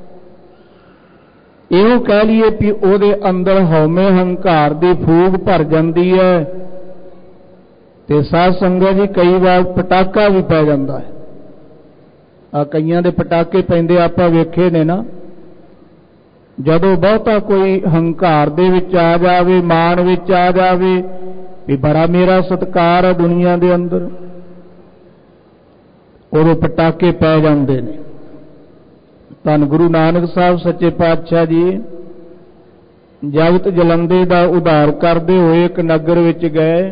ਇਹੋ ਕਹਿ ਲਈਏ ਵੀ ਉਹਦੇ ਅੰਦਰ ਹਉਮੈ ਹੰਕਾਰ ਦੀ ਫੂਕ ਭਰ ਜਾਂਦੀ ਹੈ। ਤੇ ਸਾਧ ਸੰਗਤ ਜੀ, ਕਈ ਵਾਰ ਪਟਾਕਾ ਵੀ ਪੈ ਜਾਂਦਾ ਹੈ। ਆ ਕਈਆਂ ਦੇ ਪਟਾਕੇ ਪੈਂਦੇ ਆਪਾਂ ਵੇਖੇ ਨੇ ਨਾ। ਜਦੋਂ ਬਹੁਤਾ ਕੋਈ ਹੰਕਾਰ ਦੇ ਵਿੱਚ ਆ ਜਾਵੇ, ਮਾਣ ਵਿੱਚ ਆ ਜਾਵੇ ਵੀ ਬੜਾ ਮੇਰਾ ਸਤਿਕਾਰ ਹੈ ਦੁਨੀਆ ਦੇ ਅੰਦਰ, ਉਦੋਂ ਪਟਾਕੇ ਪੈ ਜਾਂਦੇ ਨੇ। ਧੰਨ ਗੁਰੂ ਨਾਨਕ ਸਾਹਿਬ ਸੱਚੇ ਪਾਤਸ਼ਾਹ ਜੀ ਜਗਤ ਜਲੰਦੇ ਦਾ ਉਧਾਰ ਕਰਦੇ ਹੋਏ ਇੱਕ ਨਗਰ ਵਿੱਚ ਗਏ।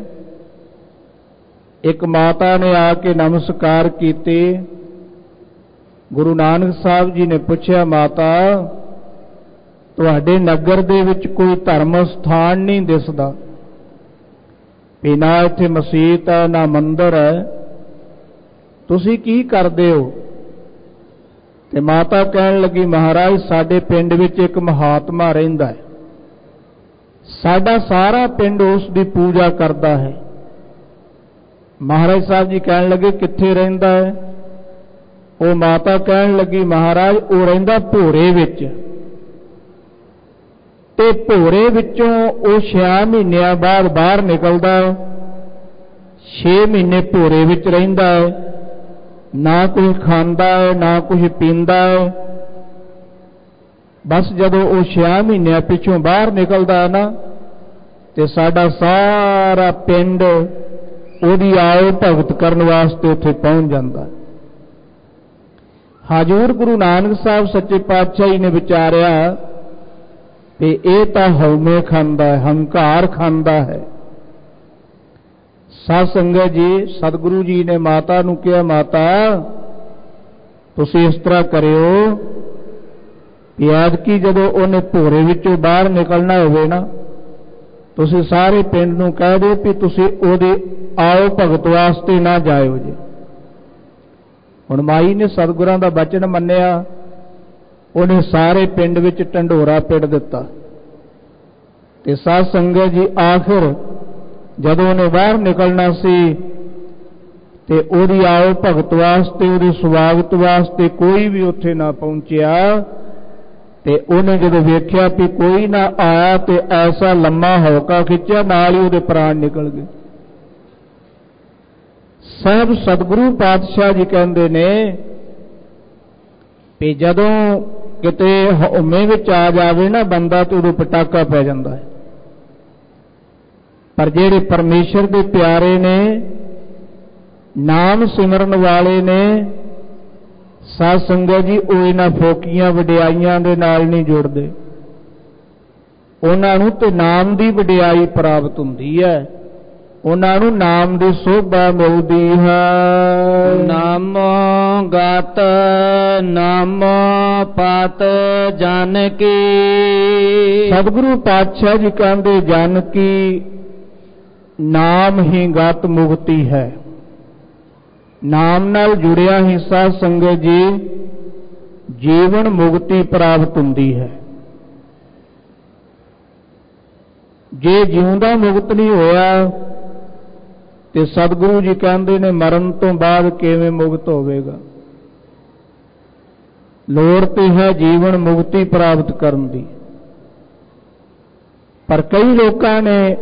ਇੱਕ ਮਾਤਾ ਨੇ ਆ ਕੇ ਨਮਸਕਾਰ ਕੀਤੇ। ਗੁਰੂ ਨਾਨਕ ਸਾਹਿਬ ਜੀ ਨੇ ਪੁੱਛਿਆ, ਮਾਤਾ ਤੁਹਾਡੇ ਨਗਰ ਦੇ ਵਿੱਚ ਕੋਈ ਧਰਮ ਸਥਾਨ ਨਹੀਂ ਦਿਸਦਾ, ਵੀ ਨਾ ਇੱਥੇ ਮਸੀਤ ਹੈ ਨਾ ਮੰਦਰ ਹੈ, ਤੁਸੀਂ ਕੀ ਕਰਦੇ ਹੋ? ਤੇ ਮਾਤਾ ਕਹਿਣ ਲੱਗੀ, ਮਹਾਰਾਜ ਸਾਡੇ ਪਿੰਡ ਵਿੱਚ ਇੱਕ ਮਹਾਤਮਾ ਰਹਿੰਦਾ ਹੈ, ਸਾਡਾ ਸਾਰਾ ਪਿੰਡ ਉਸ ਦੀ ਪੂਜਾ ਕਰਦਾ ਹੈ। ਮਹਾਰਾਜ ਸਾਹਿਬ ਜੀ ਕਹਿਣ ਲੱਗੇ, ਕਿੱਥੇ ਰਹਿੰਦਾ ਹੈ? ਉਹ ਮਾਤਾ ਕਹਿਣ ਲੱਗੀ, ਮਹਾਰਾਜ ਉਹ ਰਹਿੰਦਾ ਭੋਰੇ ਵਿੱਚ, ਤੇ ਭੋਰੇ ਵਿੱਚੋਂ ਉਹ ਛੇ ਮਹੀਨਿਆਂ ਬਾਅਦ ਬਾਹਰ ਨਿਕਲਦਾ ਹੈ। ਛੇ ਮਹੀਨੇ ਭੋਰੇ ਵਿੱਚ ਰਹਿੰਦਾ ਹੈ, ਨਾ ਕੁਝ ਖਾਂਦਾ ਹੈ ਨਾ ਕੁਝ ਪੀਂਦਾ ਹੈ। ਬਸ ਜਦੋਂ ਉਹ ਛੇ ਮਹੀਨਿਆਂ ਪਿੱਛੋਂ ਬਾਹਰ ਨਿਕਲਦਾ ਹੈ ਨਾ, ਤੇ ਸਾਡਾ ਸਾਰਾ ਪਿੰਡ ਉਹਦੀ ਆਓ ਭਗਤ ਕਰਨ ਵਾਸਤੇ ਉੱਥੇ ਪਹੁੰਚ ਜਾਂਦਾ। ਹਜ਼ੂਰ ਗੁਰੂ ਨਾਨਕ ਸਾਹਿਬ ਸੱਚੇ ਪਾਤਸ਼ਾਹ ਜੀ ਨੇ ਵਿਚਾਰਿਆ ਤੇ ਇਹ ਤਾਂ ਹਉਮੈ ਖਾਂਦਾ ਹੈ, ਹੰਕਾਰ ਖਾਂਦਾ ਹੈ। ਸਾਧ ਸੰਗਤ ਜੀ, ਸਤਿਗੁਰੂ ਜੀ ਨੇ ਮਾਤਾ ਨੂੰ ਕਿਹਾ, ਮਾਤਾ ਤੁਸੀਂ ਇਸ ਤਰ੍ਹਾਂ ਕਰਿਓ ਕਿ ਐਤਕੀ ਜਦੋਂ ਉਹਨੇ ਭੋਰੇ ਵਿੱਚੋਂ ਬਾਹਰ ਨਿਕਲਣਾ ਹੋਵੇ ਨਾ, ਤੁਸੀਂ ਸਾਰੇ ਪਿੰਡ ਨੂੰ ਕਹਿ ਦਿਓ ਕਿ ਤੁਸੀਂ ਉਹਦੇ ਆਓ ਭਗਤ ਵਾਸਤੇ ਨਾ ਜਾਇਓ ਜੀ। ਹੁਣ ਮਾਈ ਨੇ ਸਤਿਗੁਰਾਂ ਦਾ ਬਚਨ ਮੰਨਿਆ, ਉਹਨੇ ਸਾਰੇ ਪਿੰਡ ਵਿੱਚ ਢੰਡੋਰਾ ਪਿੱਟ ਦਿੱਤਾ। ਤੇ ਸਾਧ ਸੰਗਤ ਜੀ, ਆਖਿਰ ਜਦੋਂ ਉਹਨੇ ਬਾਹਰ ਨਿਕਲਣਾ ਸੀ ਤੇ ਉਹਦੀ ਆਓ ਭਗਤ ਵਾਸਤੇ, ਉਹਦੇ ਸਵਾਗਤ ਵਾਸਤੇ ਕੋਈ ਵੀ ਉੱਥੇ ਨਾ ਪਹੁੰਚਿਆ। ਤੇ ਉਹਨੇ ਜਦੋਂ ਵੇਖਿਆ ਵੀ ਕੋਈ ਨਾ ਆਇਆ ਤੇ ਐਸਾ ਲੰਮਾ ਹੌਕਾ ਖਿੱਚਿਆ, ਨਾਲ ਹੀ ਉਹਦੇ ਪ੍ਰਾਣ ਨਿਕਲ ਗਏ। ਸਾਹਿਬ ਸਤਿਗੁਰੂ ਪਾਤਸ਼ਾਹ ਜੀ ਕਹਿੰਦੇ ਨੇ ਵੀ ਜਦੋਂ ਕਿਤੇ ਹਉਮੈ ਵਿੱਚ ਆ ਜਾਵੇ ਨਾ ਬੰਦਾ, ਤੇ ਉਦੋਂ ਪਟਾਕਾ ਪੈ ਜਾਂਦਾ ਹੈ। ਪਰ ਜਿਹੜੇ ਪਰਮੇਸ਼ਰ ਦੇ ਪਿਆਰੇ ਨੇ, ਨਾਮ ਸਿਮਰਨ ਵਾਲੇ ਨੇ, ਸਾਧ ਸੰਗਤ ਜੀ ਉਹ ਇਹਨਾਂ ਫੋਕੀਆਂ ਵਡਿਆਈਆਂ ਦੇ ਨਾਲ ਨਹੀਂ ਜੁੜਦੇ। ਉਹਨਾਂ ਨੂੰ ਤੇ ਨਾਮ ਦੀ ਵਡਿਆਈ ਪ੍ਰਾਪਤ ਹੁੰਦੀ ਹੈ, ਉਹਨਾਂ ਨੂੰ ਨਾਮ ਦੀ ਸੋਭਾ ਮਿਲਦੀ ਹੈ। ਨਾਮੋ ਗਤ ਨਾਮੋ ਪਤ ਜਨ ਕੀ। ਸਤਿਗੁਰੂ ਪਾਤਸ਼ਾਹ ਜੀ ਕਹਿੰਦੇ ਜਨ ਕੀ ਨਾਮ ਹੀ ਗਤ ਮੁਕਤੀ ਹੈ। ਨਾਮ ਨਾਲ ਜੁੜਿਆ ਹੀ ਸਾਧ ਸੰਗਤ ਜੀ ਜੀਵਨ ਮੁਕਤੀ ਪ੍ਰਾਪਤ ਹੁੰਦੀ ਹੈ। ਜੇ ਜਿਉਂਦਾ ਮੁਕਤ ਨਹੀਂ ਹੋਇਆ ਤੇ ਸਤਿਗੁਰੂ ਜੀ ਕਹਿੰਦੇ ਨੇ ਮਰਨ ਤੋਂ ਬਾਅਦ ਕਿਵੇਂ ਮੁਕਤ ਹੋਵੇਗਾ। ਲੋੜ ਤੇ ਹੈ ਜੀਵਨ ਮੁਕਤੀ ਪ੍ਰਾਪਤ ਕਰਨ ਦੀ। ਪਰ ਕਈ ਲੋਕਾਂ ਨੇ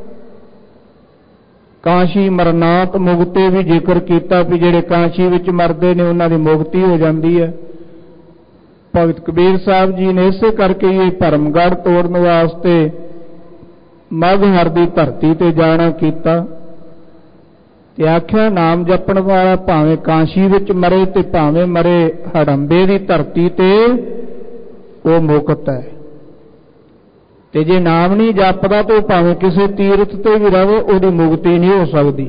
ਕਾਸ਼ੀ ਮਰਨਾਤ ਮੁਕਤੇ ਵੀ ਜ਼ਿਕਰ ਕੀਤਾ ਵੀ ਜਿਹੜੇ ਕਾਸ਼ੀ ਵਿੱਚ ਮਰਦੇ ਨੇ ਉਹਨਾਂ ਦੀ ਮੁਕਤੀ ਹੋ ਜਾਂਦੀ ਹੈ। ਭਗਤ ਕਬੀਰ ਸਾਹਿਬ ਜੀ ਨੇ ਇਸੇ ਕਰਕੇ ਇਹ ਭਰਮਗੜ੍ਹ ਤੋੜਨ ਵਾਸਤੇ ਮਗਹਰ ਦੀ ਧਰਤੀ ਤੇ ਜਾਣਾ ਕੀਤਾ ਤੇ ਆਖਿਆ ਨਾਮ ਜਪਣ ਵਾਲਾ ਭਾਵੇਂ ਕਾਸ਼ੀ ਵਿੱਚ ਮਰੇ ਤੇ ਭਾਵੇਂ ਮਰੇ ਹੜੰਬੇ ਦੀ ਧਰਤੀ ਤੇ ਉਹ ਮੁਕਤ ਹੈ। ਤੇ ਜੇ ਨਾਮ ਨਹੀਂ ਜਪਦਾ ਤਾਂ ਭਾਵੇਂ ਕਿਸੇ ਤੀਰਥ ਤੇ ਵੀ ਰਹੇ ਉਹਦੀ ਮੁਕਤੀ ਨਹੀਂ ਹੋ ਸਕਦੀ।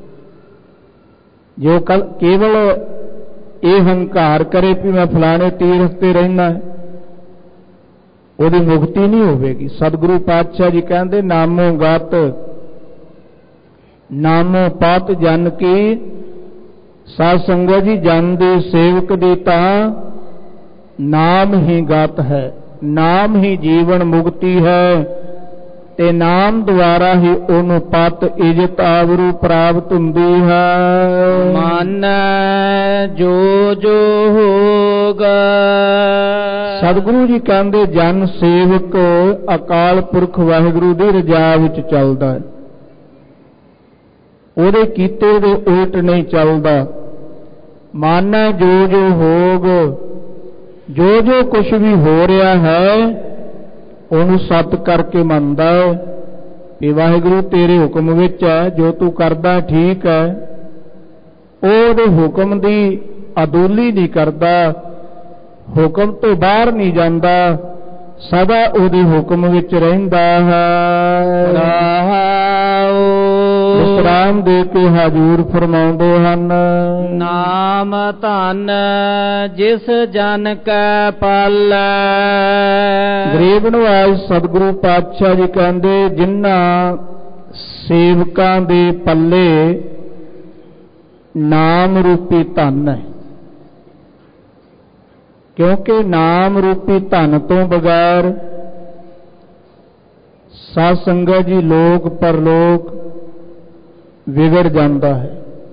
ਜੋ ਕੇਵਲ ਇਹ ਹੰਕਾਰ ਕਰੇ ਵੀ ਮੈਂ ਫਲਾਣੇ ਤੀਰਥ ਤੇ ਰਹਿਣਾ ਉਹਦੀ ਮੁਕਤੀ ਨਹੀਂ ਹੋਵੇਗੀ। ਸਤਿਗੁਰੂ ਪਾਤਸ਼ਾਹ ਜੀ ਕਹਿੰਦੇ ਨਾਮੋ ਗਤ ਨਾਮੋ ਪਤ ਜਨ ਕੀ। ਸਾਧ ਸੰਗਤ ਜੀ ਜਨ ਦੇ ਸੇਵਕ ਦੀ ਤਾਂ ਨਾਮ ਹੀ ਗਤ ਹੈ, ਨਾਮ ਹੀ ਜੀਵਨ ਮੁਕਤੀ ਹੈ ਤੇ ਨਾਮ ਦੁਆਰਾ ਹੀ ਉਹਨੂੰ ਪਤ ਇੱਜ਼ਤ ਆਬਰੂ ਪ੍ਰਾਪਤ ਹੁੰਦੀ ਹੈ। ਮਨ ਜੋ ਜੋ ਹੋਗਾ। ਸਤਿਗੁਰੂ ਜੀ ਕਹਿੰਦੇ ਜਨ ਸੇਵਕ ਅਕਾਲ ਪੁਰਖ ਵਾਹਿਗੁਰੂ ਦੀ ਰਜਾ ਵਿੱਚ ਚੱਲਦਾ ਹੈ, ਉਹਦੇ ਕੀਤੇ ਦੇ ਉਲਟ ਨਹੀਂ ਚੱਲਦਾ। ਮਨ ਜੋ ਜੋ ਹੋਗ, ਜੋ ਜੋ ਕੁਛ ਵੀ ਹੋ ਰਿਹਾ ਹੈ ਉਹਨੂੰ ਸਤ ਕਰਕੇ ਮੰਨਦਾ ਹੈ ਕਿ ਵਾਹਿਗੁਰੂ ਤੇਰੇ ਹੁਕਮ ਵਿੱਚ ਹੈ, ਜੋ ਤੂੰ ਕਰਦਾ ਠੀਕ ਹੈ। ਉਹਦੇ ਹੁਕਮ ਦੀ ਅਦੁੱਲੀ ਨਹੀਂ ਕਰਦਾ, ਹੁਕਮ ਤੋਂ ਬਾਹਰ ਨਹੀਂ ਜਾਂਦਾ, ਸਦਾ ਉਹਦੇ ਹੁਕਮ ਵਿੱਚ ਰਹਿੰਦਾ ਹੈ। ਵਿਸਰਾਮ ਦੇ ਕੇ ਹਜ਼ੂਰ ਫਰਮਾਉਂਦੇ ਹਨ ਨਾਮ ਧਨ ਜਿਸ ਜਨ ਕੈ ਪਾਲੈ। ਗਰੀਬ ਨਿਵਾਜ ਸਤਿਗੁਰੂ ਪਾਤਸ਼ਾਹ ਜੀ ਕਹਿੰਦੇ ਜਿਨ੍ਹਾਂ ਸੇਵਕਾਂ ਦੇ ਪੱਲੇ ਨਾਮ ਰੂਪੀ ਧਨ ਹੈ, ਕਿਉਂਕਿ ਨਾਮ ਰੂਪੀ ਧਨ ਤੋਂ ਬਗੈਰ ਸਾਧ ਸੰਗਤ ਜੀ ਲੋਕ ਪਰਲੋਕ ਵਿਗੜ ਜਾਂਦਾ ਹੈ।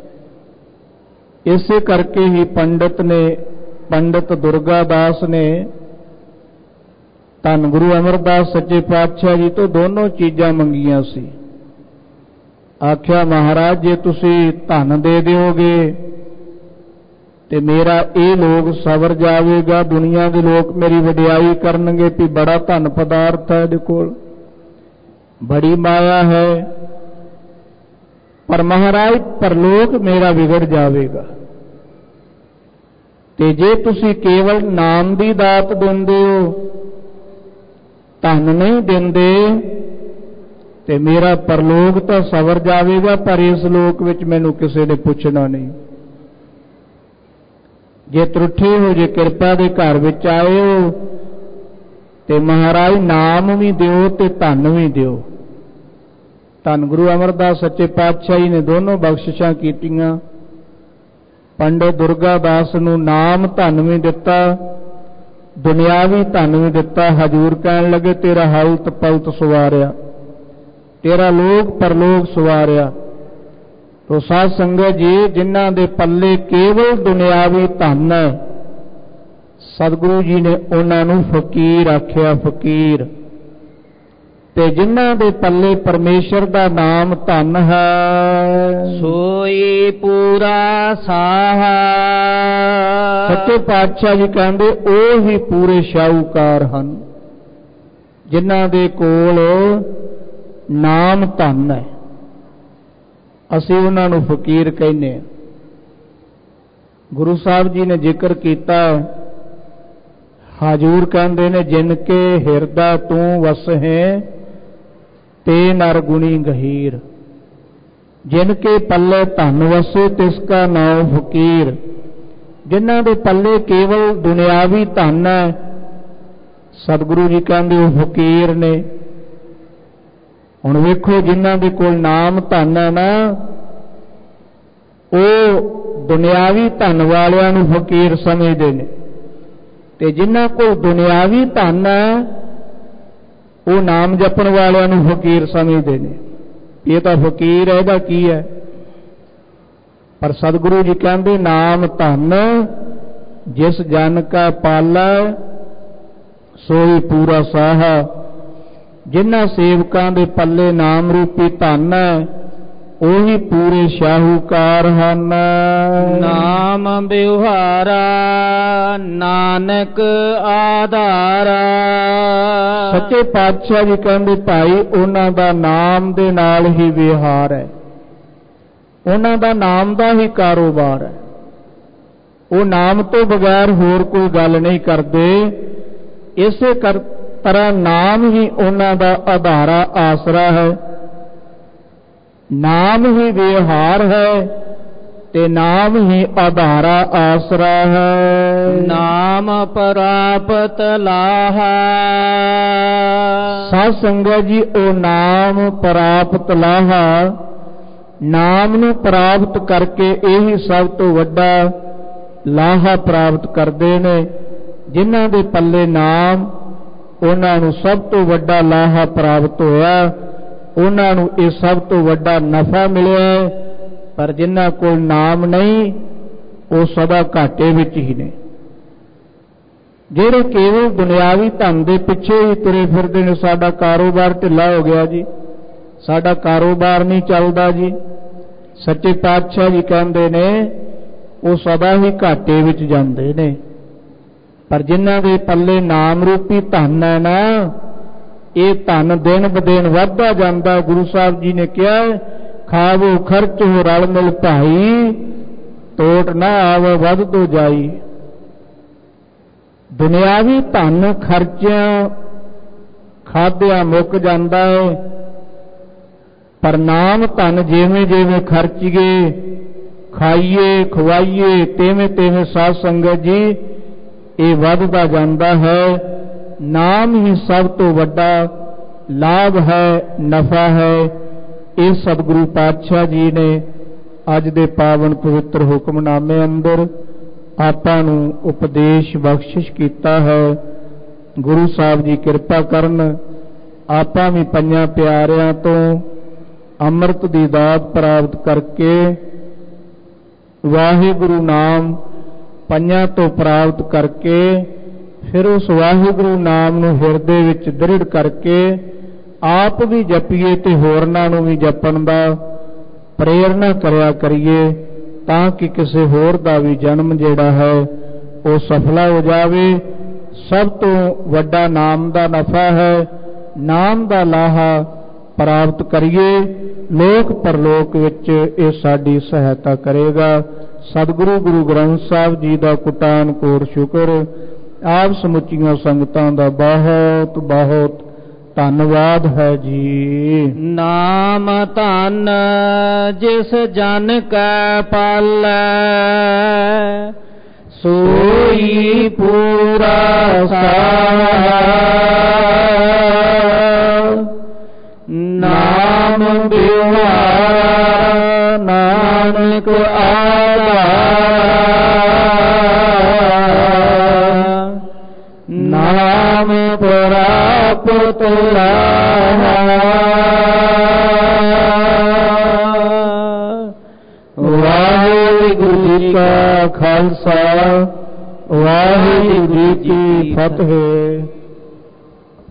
ਇਸੇ ਕਰਕੇ ਹੀ ਪੰਡਤ ਨੇ ਪੰਡਤ ਦੁਰਗਾ ਦਾਸ ਨੇ ਧੰਨ ਗੁਰੂ ਅਮਰਦਾਸ ਸੱਚੇ ਪਾਤਸ਼ਾਹ ਜੀ ਤੋਂ ਦੋਨੋਂ ਚੀਜ਼ਾਂ ਮੰਗੀਆਂ ਸੀ। ਆਖਿਆ ਮਹਾਰਾਜ ਜੇ ਤੁਸੀਂ ਧਨ ਦੇ ਦਿਓਗੇ ਤੇ ਮੇਰਾ ਇਹ ਲੋਕ ਸਵਰ ਜਾਵੇਗਾ, ਦੁਨੀਆ ਦੇ ਲੋਕ ਮੇਰੀ ਵਡਿਆਈ ਕਰਨਗੇ ਕਿ ਬੜਾ ਧਨ ਪਦਾਰਥ ਹੈ ਇਹਦੇ ਕੋਲ, ਬੜੀ ਮਾਇਆ ਹੈ। ਪਰ ਮਹਾਰਾਜ ਪਰਲੋਕ ਮੇਰਾ ਵਿਗੜ ਜਾਵੇਗਾ। ਤੇ ਜੇ ਤੁਸੀਂ ਕੇਵਲ ਨਾਮ ਦੀ ਦਾਤ ਦਿੰਦੇ ਹੋ, ਧਨ ਨਹੀਂ ਦਿੰਦੇ, ਤੇ ਮੇਰਾ ਪਰਲੋਕ ਤਾਂ ਸਵਰ ਜਾਵੇਗਾ ਪਰ ਇਸ ਲੋਕ ਵਿੱਚ ਮੈਨੂੰ ਕਿਸੇ ਨੇ ਪੁੱਛਣਾ ਨਹੀਂ। ਜੇ ਤਰੁੱਠੇ ਹੋ, ਜੇ ਕਿਰਪਾ ਦੇ ਘਰ ਵਿੱਚ ਆਏ ਹੋ ਤੇ ਮਹਾਰਾਜ ਨਾਮ ਵੀ ਦਿਓ ਤੇ ਧਨ ਵੀ ਦਿਓ। ਧੰਨ ਗੁਰੂ ਅਮਰਦਾਸ ਸੱਚੇ ਪਾਤਸ਼ਾਹ ਜੀ ਨੇ ਦੋਨੋਂ ਬਖਸ਼ਿਸ਼ਾਂ ਕੀਤੀਆਂ। ਪੰਡਤ ਦੁਰਗਾ ਦਾਸ ਨੂੰ ਨਾਮ ਧਨ ਵੀ ਦਿੱਤਾ, ਦੁਨਿਆਵੀ ਧਨ ਵੀ ਦਿੱਤਾ। ਹਜ਼ੂਰ ਕਹਿਣ ਲੱਗੇ ਤੇਰਾ ਹਲਤ ਪਲਤ ਸਵਾਰਿਆ, ਤੇਰਾ ਲੋਕ ਪਰਲੋਕ ਸਵਾਰਿਆ। ਤੋ ਸਾਧ ਸੰਗਤ ਜੀ ਜਿਨ੍ਹਾਂ ਦੇ ਪੱਲੇ ਕੇਵਲ ਦੁਨਿਆਵੀ ਧਨ ਹੈ, ਸਤਿਗੁਰੂ ਜੀ ਨੇ ਉਹਨਾਂ ਨੂੰ ਫਕੀਰ ਆਖਿਆ, ਫਕੀਰ। ਤੇ ਜਿਨ੍ਹਾਂ ਦੇ ਪੱਲੇ ਪਰਮੇਸ਼ਰ ਦਾ ਨਾਮ ਧਨ ਹੈ, ਸੋਈ ਪੂਰਾ ਸਾਹਾ। ਸੱਚੇ ਪਾਤਸ਼ਾਹ ਜੀ ਕਹਿੰਦੇ ਉਹ ਹੀ ਪੂਰੇ ਸ਼ਾਹੂਕਾਰ ਹਨ ਜਿਨ੍ਹਾਂ ਦੇ ਕੋਲ ਨਾਮ ਧਨ ਹੈ। ਅਸੀਂ ਉਹਨਾਂ ਨੂੰ ਫਕੀਰ ਕਹਿੰਦੇ ਹਾਂ। ਗੁਰੂ ਸਾਹਿਬ ਜੀ ਨੇ ਜ਼ਿਕਰ ਕੀਤਾ, ਹਾਜ਼ੂਰ ਕਹਿੰਦੇ ਨੇ ਜਿਨ ਕੇ ਹਿਰਦਾ ਤੂੰ ਵਸਹਿ ਤੇ ਨਰ ਗੁਣੀ ਗਹੀਰ। ਜਿਨ ਕੇ ਪੱਲੇ ਧਨ ਵਸੇ ਤਿਸ ਕਾ ਨਾਉ ਫਕੀਰ। ਜਿਨ੍ਹਾਂ ਦੇ ਪੱਲੇ ਕੇਵਲ ਦੁਨਿਆਵੀ ਧਨ ਹੈ, ਸਤਿਗੁਰੂ ਜੀ ਕਹਿੰਦੇ ਉਹ ਫਕੀਰ ਨੇ। ਹੁਣ ਵੇਖੋ, ਜਿਨ੍ਹਾਂ ਦੇ ਕੋਲ ਨਾਮ ਧਨ ਹੈ ਨਾ, ਉਹ ਦੁਨਿਆਵੀ ਧਨ ਵਾਲਿਆਂ ਨੂੰ ਫਕੀਰ ਸਮਝਦੇ ਨੇ, ਤੇ ਜਿਨ੍ਹਾਂ ਕੋਲ ਦੁਨਿਆਵੀ ਧਨ ਹੈ ਉਹ ਨਾਮ ਜਪਣ ਵਾਲਿਆਂ ਨੂੰ ਫਕੀਰ ਸਮਝਦੇ ਨੇ। ਇਹ ਤਾਂ ਫਕੀਰ ਹੈ, ਇਹਦਾ ਕੀ ਹੈ? ਪਰ ਸਤਿਗੁਰੂ ਜੀ ਕਹਿੰਦੇ ਨਾਮ ਧਨ ਜਿਸ ਜਨ ਕਾ ਪਾਲਾ ਸੋਈ ਪੂਰਾ ਸਾਹਾ। ਜਿਨ੍ਹਾਂ ਸੇਵਕਾਂ ਦੇ ਪੱਲੇ ਨਾਮ ਰੂਪੀ ਧਨ ਹੈ ਉਹੀ ਪੂਰੇ ਸ਼ਾਹੂਕਾਰ ਹਨ। ਨਾਮ ਬਿਵਹਾਰਾ ਨਾਨਕ ਆਧਾਰਾ। ਸੱਚੇ ਪਾਤਸ਼ਾਹ ਜੀ ਕਹਿੰਦੇ ਭਾਈ ਉਹਨਾਂ ਦਾ ਨਾਮ ਦੇ ਨਾਲ ਹੀ ਵਿਹਾਰ ਹੈ, ਉਹਨਾਂ ਦਾ ਨਾਮ ਦਾ ਹੀ ਕਾਰੋਬਾਰ ਹੈ। ਉਹ ਨਾਮ ਤੋਂ ਬਗੈਰ ਹੋਰ ਕੋਈ ਗੱਲ ਨਹੀਂ ਕਰਦੇ। ਇਸੇ ਕਰ ਤਰ੍ਹਾਂ ਨਾਮ ਹੀ ਉਹਨਾਂ ਦਾ ਆਧਾਰਾ ਆਸਰਾ ਹੈ, ਨਾਮ ਹੀ ਵਿਹਾਰ ਹੈ ਤੇ ਨਾਮ ਹੀ ਆਧਾਰਾ ਆਸਰਾ ਹੈ। ਨਾਮ ਪ੍ਰਾਪਤ ਲਾਹਾ। ਸਾਧ ਸੰਗਤ ਜੀ, ਉਹ ਨਾਮ ਪ੍ਰਾਪਤ ਲਾਹਾ, ਨਾਮ ਨੂੰ ਪ੍ਰਾਪਤ ਕਰਕੇ ਇਹੀ ਸਭ ਤੋਂ ਵੱਡਾ ਲਾਹਾ ਪ੍ਰਾਪਤ ਕਰਦੇ ਨੇ। ਜਿਨ੍ਹਾਂ ਦੇ ਪੱਲੇ ਨਾਮ, ਉਹਨਾਂ ਨੂੰ ਸਭ ਤੋਂ ਵੱਡਾ ਲਾਹਾ ਪ੍ਰਾਪਤ ਹੋਇਆ, ਉਹਨਾਂ ਨੂੰ ਇਹ ਸਭ ਤੋਂ ਵੱਡਾ ਨਫਾ ਮਿਲਿਆ। ਪਰ ਜਿਨ੍ਹਾਂ ਕੋਲ ਨਾਮ ਨਹੀਂ ਉਹ ਸਦਾ ਘਾਟੇ ਵਿੱਚ ਹੀ ਨੇ। ਜਿਹੜੇ ਕੇਵਲ ਦੁਨਿਆਵੀ ਧਨ ਦੇ ਪਿੱਛੇ ਹੀ ਤੁਰੇ ਫਿਰਦੇ ਨੇ, ਸਾਡਾ ਕਾਰੋਬਾਰ ਢਿੱਲਾ ਹੋ ਗਿਆ ਜੀ, ਸਾਡਾ ਕਾਰੋਬਾਰ ਨਹੀਂ ਚੱਲਦਾ ਜੀ, ਸੱਚੇ ਪਾਤਸ਼ਾਹ ਜੀ ਕਹਿੰਦੇ ਨੇ ਉਹ ਸਦਾ ਹੀ ਘਾਟੇ ਵਿੱਚ ਜਾਂਦੇ ਨੇ। ਪਰ ਜਿਨ੍ਹਾਂ ਦੇ ਪੱਲੇ ਨਾਮ ਰੂਪੀ ਧਨ ਹੈ ਨਾ, ਇਹ ਧਨ ਦਿਨ ਬ ਦਿਨ ਵੱਧਦਾ ਜਾਂਦਾ। ਗੁਰੂ ਸਾਹਿਬ ਜੀ ਨੇ ਕਿਹਾ, ਖਾਵੋ ਖਰਚੋ ਰਲ ਮਿਲ ਭਾਈ, ਤੋਟ ਨਾ ਆਵੇ ਵੱਧ ਤੋਂ ਜਾਈ। ਦੁਨਿਆਵੀ ਧਨ ਖਰਚਿਆਂ ਖਾਦਿਆਂ ਮੁੱਕ ਜਾਂਦਾ ਹੈ, ਪਰ ਨਾਮ ਧਨ ਜਿਵੇਂ ਜਿਵੇਂ ਖਰਚੀਏ, ਖਾਈਏ, ਖਵਾਈਏ, ਤਿਵੇਂ ਤਿਵੇਂ ਸਾਧ ਸੰਗਤ ਜੀ ਇਹ ਵੱਧਦਾ ਜਾਂਦਾ ਹੈ। ਨਾਮ ਹੀ ਸਭ ਤੋਂ ਵੱਡਾ ਲਾਭ ਹੈ, ਨਫਾ ਹੈ। ਇਹ ਸਤਿਗੁਰੂ ਪਾਤਸ਼ਾਹ ਜੀ ਨੇ ਅੱਜ ਦੇ ਪਾਵਨ ਪਵਿੱਤਰ ਹੁਕਮਨਾਮੇ ਅੰਦਰ ਆਪਾਂ ਨੂੰ ਉਪਦੇਸ਼ ਬਖਸ਼ਿਸ਼ ਕੀਤਾ ਹੈ। ਗੁਰੂ ਸਾਹਿਬ ਜੀ ਕਿਰਪਾ ਕਰਨ, ਆਪਾਂ ਵੀ ਪੰਜਾਂ ਪਿਆਰਿਆਂ ਤੋਂ ਅੰਮ੍ਰਿਤ ਦੀ ਦਾਤ ਪ੍ਰਾਪਤ ਕਰਕੇ, ਵਾਹਿਗੁਰੂ ਨਾਮ ਪੰਜਾਂ ਤੋਂ ਪ੍ਰਾਪਤ ਕਰਕੇ, ਫਿਰ ਉਸ ਵਾਹਿਗੁਰੂ ਨਾਮ ਨੂੰ ਹਿਰਦੇ ਵਿੱਚ ਦ੍ਰਿੜ ਕਰਕੇ ਆਪ ਵੀ ਜਪੀਏ ਤੇ ਹੋਰਨਾਂ ਨੂੰ ਵੀ ਜਪਣ ਦਾ ਪ੍ਰੇਰਣਾ ਕਰਿਆ ਕਰੀਏ, ਤਾਂ ਕਿ ਕਿਸੇ ਹੋਰ ਦਾ ਵੀ ਜਨਮ ਜਿਹੜਾ ਹੈ ਉਹ ਸਫਲਾ ਹੋ ਜਾਵੇ। ਸਭ ਤੋਂ ਵੱਡਾ ਨਾਮ ਦਾ ਨਫਾ ਹੈ, ਨਾਮ ਦਾ ਲਾਹਾ ਪ੍ਰਾਪਤ ਕਰੀਏ। ਲੋਕ ਪਰਲੋਕ ਵਿੱਚ ਇਹ ਸਾਡੀ ਸਹਾਇਤਾ ਕਰੇਗਾ। ਸਤਿਗੁਰੂ ਗੁਰੂ ਗ੍ਰੰਥ ਸਾਹਿਬ ਜੀ ਦਾ ਕੁਟਾਨ ਕੋਟ ਸ਼ੁਕਰ। ਆਪ ਸਮੁੱਚੀਆਂ ਸੰਗਤਾਂ ਦਾ ਬਹੁਤ ਬਹੁਤ ਧੰਨਵਾਦ ਹੈ ਜੀ। ਨਾਮ ਧਨ ਜਿਸ ਜਨ ਕੈ ਪਾਲੈ, ਸੋਈ ਪੂਰਾ ਸਾਹਾ। ਨਾਮ ਬਿਵਹਾਰਾ ਨਾਨਕ ਆਧਾਰਾ। ਨਾਮ ਪ੍ਰਾਪਤ ਲਾਹਾ। ਵਾਹਿਗੁਰੂ ਜੀ ਕਾ ਖਾਲਸਾ, ਵਾਹਿਗੁਰੂ ਜੀ ਕੀ ਫਤਿਹ।